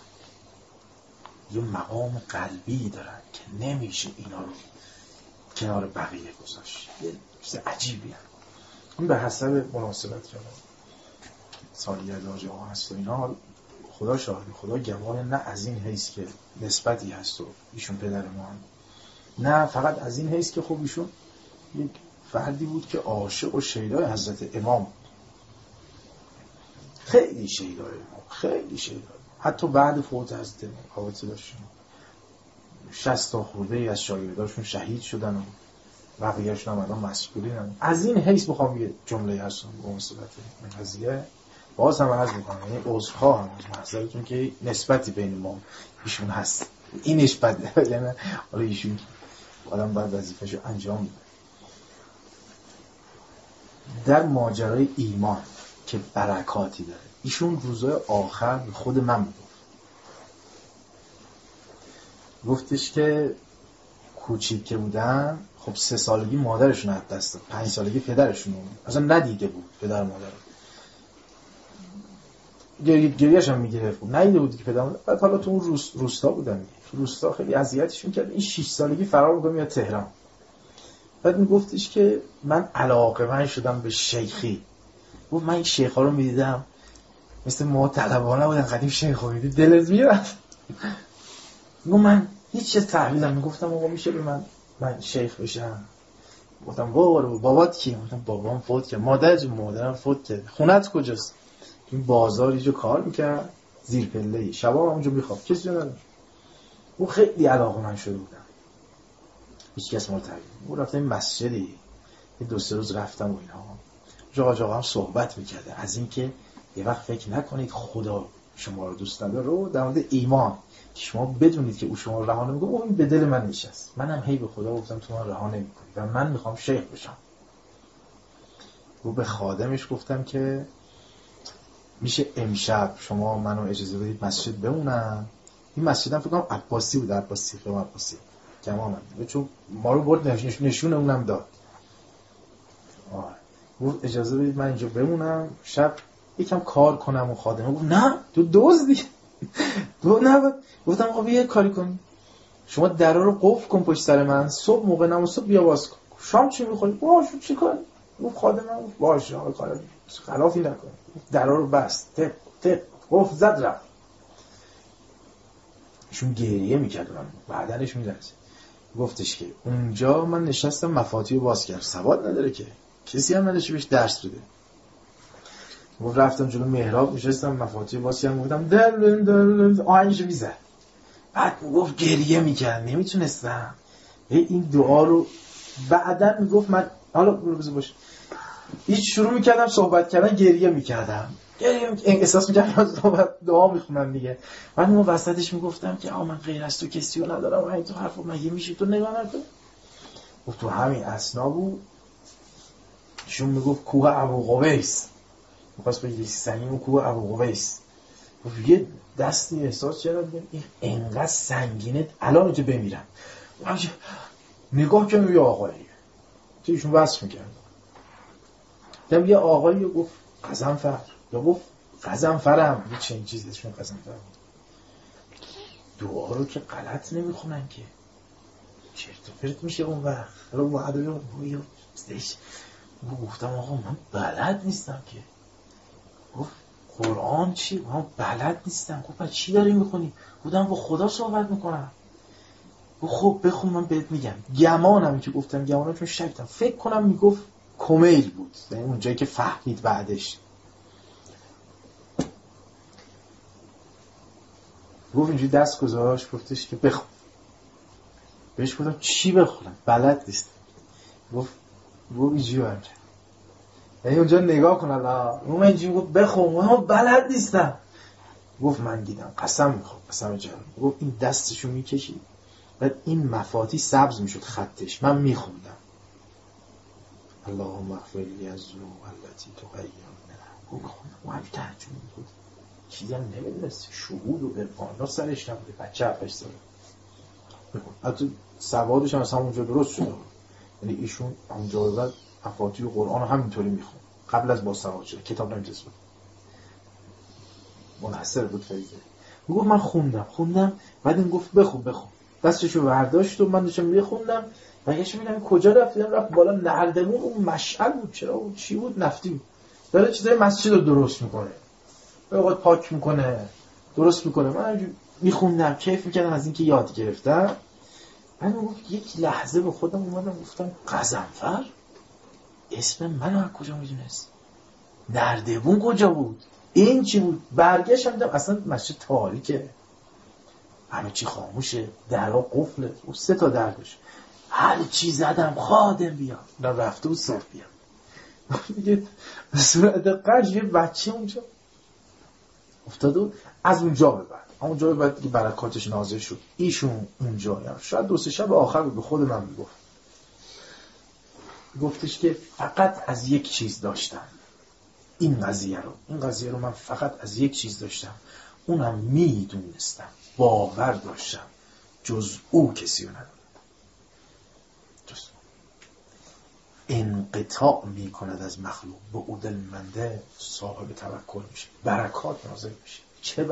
Speaker 1: یه مقام قلبی دارن که نمیشه اینا رو کنار بقیه گذاشت. یه چیز عجیبیه. این به حسب مناسبت جلو سالیت آجاها هست و اینا. خدا شاهد، خدا گواه، نه از این حیث که نسبتی هست و ایشون پدر ما هم، نه فقط از این حیث که خب ایشون یک فردی بود که عاشق و شیدای حضرت امام، خیلی شیدای امام، خیلی شیدای، حتی بعد فوت حضرت امام حوادث داشتن 60 تا خورده از شاگرداشون شهید شدن و بقیه‌شون هم الان مسئولین. از این حیث بخوام یه جمله هستم به مناسبت این قضیه باز هم عرض می‌کنم، یعنی عذرخواهم از محضرتون که نسبتی بین ما ایشون هست، اینش بده، یعنی حالا ایشون آدم باید وظیفه‌شو انجام بده. در ماجرای ایمان که برکاتی داره، ایشون روزهای آخر به خود من گفتش که کوچیک که بودن، خب 3 سالگی مادرشون از دست داد، 5 سالگی پدرشون اصلا ندیده بود پدر مادر. گریه‌اش هم میگرفت، ندیده بود که پدر مادر. بعد حالا تو اون روستا بودن، تو روستا خیلی اذیتشون کرد. این 6 سالگی فرار می‌کنه میاد تهران. بعد میگفتش که من علاقه‌مند شدم به شیخی. گفت من این شیخ‌ها رو می‌دیدم مثل ما طلبانه بودن قدیم شیخ امیدی دلت میرفت. من هیچ چیز تحویلم میگفتم آقا میشه به من شیخ بشم. گفتم بابات کیه؟ گفتم بابام فوت کرد. مادرم فوت کرد. خونت کجاست؟ این بازار یه جا کار میکرد زیر پله، شبا اونجا میخواب، کسی نداره. اون خیلی علاقه‌مند شده بودم، هیچ کس ما رو تحویل. اون رفتم این مسجدی یه 2-3 روز رفتم و اینا، جاها هم صحبت میکرده از این که یه وقت فکر نکنید خدا شما رو دوست نداره رو در مورد ایمان که شما بدونید که او شما رو رها نمیکنه. اون به دل من نشست. منم هی به خدا گفتم تو من رها نمیکنی و من میخوام شیخ بشم. رو به خادمش گفتم که میشه امشب شما منو اجازه بدید مسجد بمونم. این مسجدم فکر کنم عباسی بود، عباسی خیام عباسی تماما، چون ما رو برد نشون اونم داد. گفت اجازه بدید من اینجا بمونم شب یکم کار کنم. و خادمه گفت نه تو دزدی. گفتم آقا بیا کاری کن، شما درا رو قفل کن پشت سر من، صبح موقع نماز صبح بیا باز کن. شام چی میخوری؟ باشه چی کنی؟ گفت خادمه گفت باشه آقا کار خلافی نکن. درا رو بست، تق قفل زد رفت. ایشون گریه میکرد، من بعدنش میلرزید. گفتش که اونجا من نشستم مفاتیح رو باز کردم، سواد نداره که کسی هم نداشته بهش درس بده. گفت رفتم جلو محراب نشستم مفاتیح باز کردم، گفتم دل آهنگشو میزد. بعد گفت گریه میکرد، نمیتونستم این دعا رو. بعدن میگفت من حالا بذار باشه، هیچ شروع میکردم صحبت کردن گریه میکردم، احساس میکردم دعا میخونم دیگه. من اون وسطش میگفتم که من غیر از تو کسی رو ندارم. این تو حرفو مگه میشه تو نگاه نکن؟ گفت تو همین اثنا بود شون میگفت کوه ابوقبیس، میخواست به یه سنگین کوه ابوقبیس. گفت یه دستی احساس کردم این انقدر سنگینه الان اینجا بمیرم. نگاه کنم یه آقایی که ایشون وصف میکرد، دیدم یه آقایی گفت قزنفر، یا گفت قزنفرم، یه چنین چیزی اسمش قزنفر. دعا رو که غلط نمیخونن که چرت و پرت میشه اون وقت. حالا وعده گفتم آقا من بلد نیستم که. گفت قرآن چی؟ من بلد نیستم. گفت چی داری میخونی؟ گفتم با خدا صحبت میکنم. گفت خب بخون من بهت میگم. گمانم که گفتم گمانم چون شکتم فکر کنم میگفت کمیل بود، یعنی اونجایی که فهمید بعدش. گفت اینجوری دست گذاشت گفتش که بخون. بهش گفتم چی بخونم؟ بلد نیست. گفت اینجوری برم کرد، یعنی اونجا نگاه کن الله. اون اینجوری گفت بخون، من بلد نیستم. گفت من دیدم، قسم میخوام، قسم جان. گفت این دستشو میکشید بعد این مفاتیح سبز میشد خطش، من میخوندم اللهم اغفر لی الذنوب التي تغیرنا. گفت و هم ترجمه بود، چیزی هم نمیدونست، شهود و عرفان سرش نبوده، بچه 7-8 ساله. حتی سوادش هم از همونجا درست شده بود، یعنی ایشون اونجا بعد مفاتیح قرآن رو همینطوری میخون قبل از با سواد شده، کتاب نمیتونست بود، منحصر بود فریده. گفت من خوندم بعد این گفت بخون. دستشو برداشت و من داشتم میخوندم. مگهش میدونم کجا رفت بالا نردمون. اون مشعل بود، چرا بود چی بود؟ نفتی بود. داره چیزای مسجد رو درست میکنه، به وقت پاک میکنه، درست میکنه. من همینجوری میخوندم، کیف میکردم از اینکه یاد گرفتم. من گفت یک لحظه به خودم اومدم گفتم قزنفر اسم منو از کجا میدونست؟ نردبون کجا بود؟ این چی بود؟ برگشتم دیدم اصلا مسجد تاریکه، همه چی خاموشه، درها قفله. اون 3 تا در داشت. هر چی زدم خادم بیا، رفته بود صرف بیا. دیگه به صورت قرش یه بچه اونجا افتاده بود. از اونجا به بعد دیگه برکاتش نازل شد. ایشون اونجا شاید 2-3 شب آخر بود به خود من گفتش که فقط از یک چیز داشتم این قضیه رو من فقط از یک چیز داشتم، اونم میدونستم، باور داشتم جز او کسی رو ندارم. انقطاع میکند از مخلوق، به او دلمنده صاحب توکل میشه، برکات نازل میشه. چه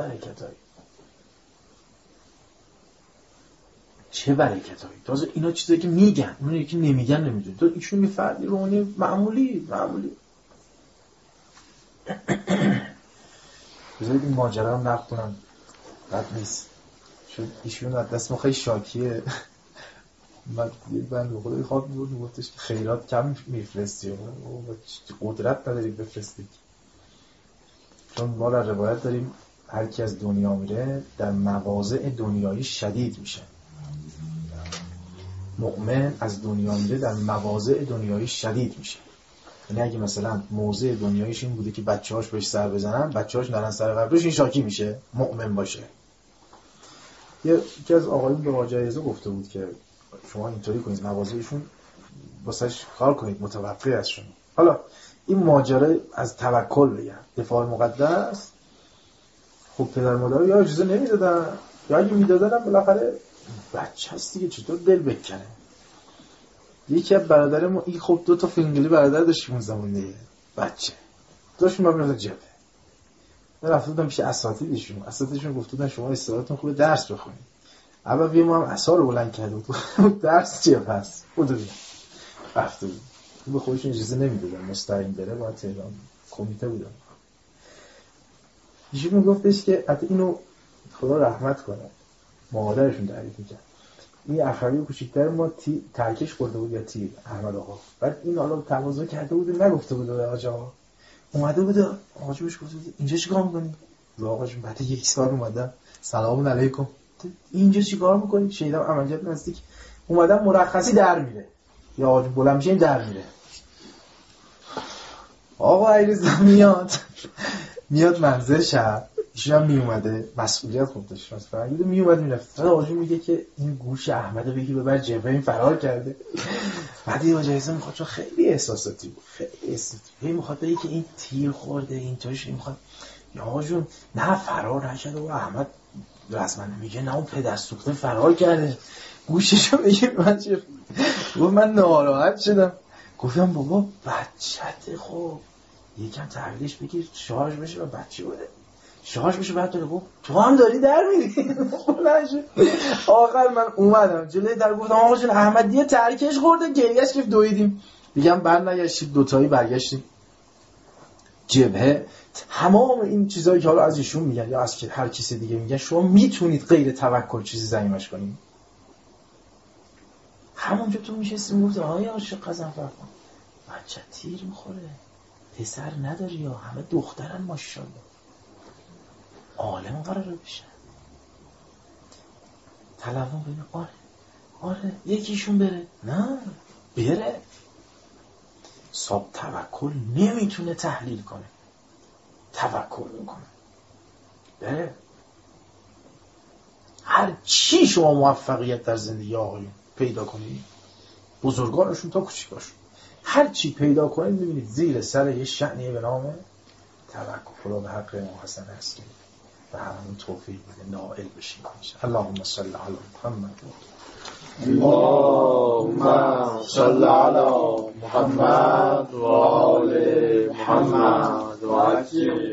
Speaker 1: برکتایی. تازه اینا چیزایی که میگن، اونایی که نمیگن نمیدونی. تو ایشون یه فردی روحانی معمولی بذارید این ماجرا رو نقل کنم، بد نیست. چون ایشون از دست ما خیلی شاکیه. من یه بند خدای خواب میگفتش که خیرات کم میفرستی و قدرت نداری بفرستی. چون ما در روایت داریم هر کی از دنیا میره در مواضع دنیایی شدید میشه. مؤمن از دنیا میره در مواضع دنیایی شدید میشه. یعنی اگه مثلا موضع دنیاییش این بوده که بچه‌هاش بهش سر بزنن، بچه‌هاش نرن سر قبرش، این شاکی میشه، مؤمن باشه. یکی از آقایون به ماجرا گفته بود که شما اینطوری کنید، مواضعشون واسش کار کنید، متوقع ازشون. حالا این ماجرا از توکل بگم، دفاع مقدس، خب پدر مادر یا اجازه نمیدادن یا اگه میدادن بالاخره بچه هست دیگه، چطور دل بکنه. یکی از برادر ما این خب 2 تا فینگلی برادر داشتیم اون زمان دیگه، بچه داشتیم ما بریم جبهه. من رفته بودم پیش اساتیدشون گفته بودن شما استعدادتون خوبه درس بخونید. اول بیا ما هم عصا رو بلند کرده بود درس چیه پس خودو بیا رفته بود. به خودشون اجازه نمیدادن مستقیم بره، باید تهران کمیته بودن. ایشون میگفتش که حتی اینو خدا رحمت کنه مادرشون تعریف میکرد، این اخوی کوچیک‌تر ما ترکش خورده بود یا تیر احمد آقا، بعد این حالا تواضع کرده بود نگفته بود آقا اومده بود آقا بهش گفته بود اینجا چیکار می‌کنی؟ آقا جون بعد 1 سال اومدم سلام علیکم اینجا چیکار می‌کنی؟ شیدم عملیات نزدیک اومدم مرخصی در میره یا آقا بلند میشه در میره. آقا علیرضا میاد منزل شهر، ایشون هم میومده مسئولیت خوب داشت مثلا میومد میرفت. آقا میگه که این گوش احمدو بگی ببر جبهه، این فرار کرده. بعد یه جایزه میخواد، چون خیلی احساساتی بود، خیلی احساساتی میخواد بگه که این تیر خورده اینطوریش میخواد یا آقا جون نه فرار نشده و احمد رسما میگه نه اون پدر سوخته فرار کرده، گوششو بگیر من چه گفت من ناراحت شدم. گفتم بابا بچته خب یکم تحویلش بگیر شارژ بشه و بچه بوده شارژ بشه. بعد گفت تو هم داری در میری. آخر من اومدم جلوی در گفتم آقا جون احمد دیگه ترکش خورده، گریهش که دویدیم. میگم برنگشتیم دوتایی برگشتیم جبهه. تمام این چیزایی که حالا از ایشون میگن یا از هر کسی دیگه میگن شما میتونید غیر توکل چیزی زمیمش کنید. همونجا تو میشستیم گفت آیا عاشق قزنفر کن بچه تیر میخوره پسر نداری یا همه دخترن ماشاءالله عالم قراره بشن. تلفن بینه آره یکیشون بره، نه بره. صاحب توکل نمیتونه تحلیل کنه، توکل میکنه بره. هر چی شما موفقیت در زندگی آقایون پیدا کنید، بزرگانشون تا کوچیکاشون، هر چی پیدا کنید میبینید زیر سر یه شأنیه به نام توکل. خدا به حق امام حسن هست که و همون توفیق بده نائل بشیم. اللهم صل علی محمد
Speaker 5: اللهم صل علی محمد و آل محمد و عجل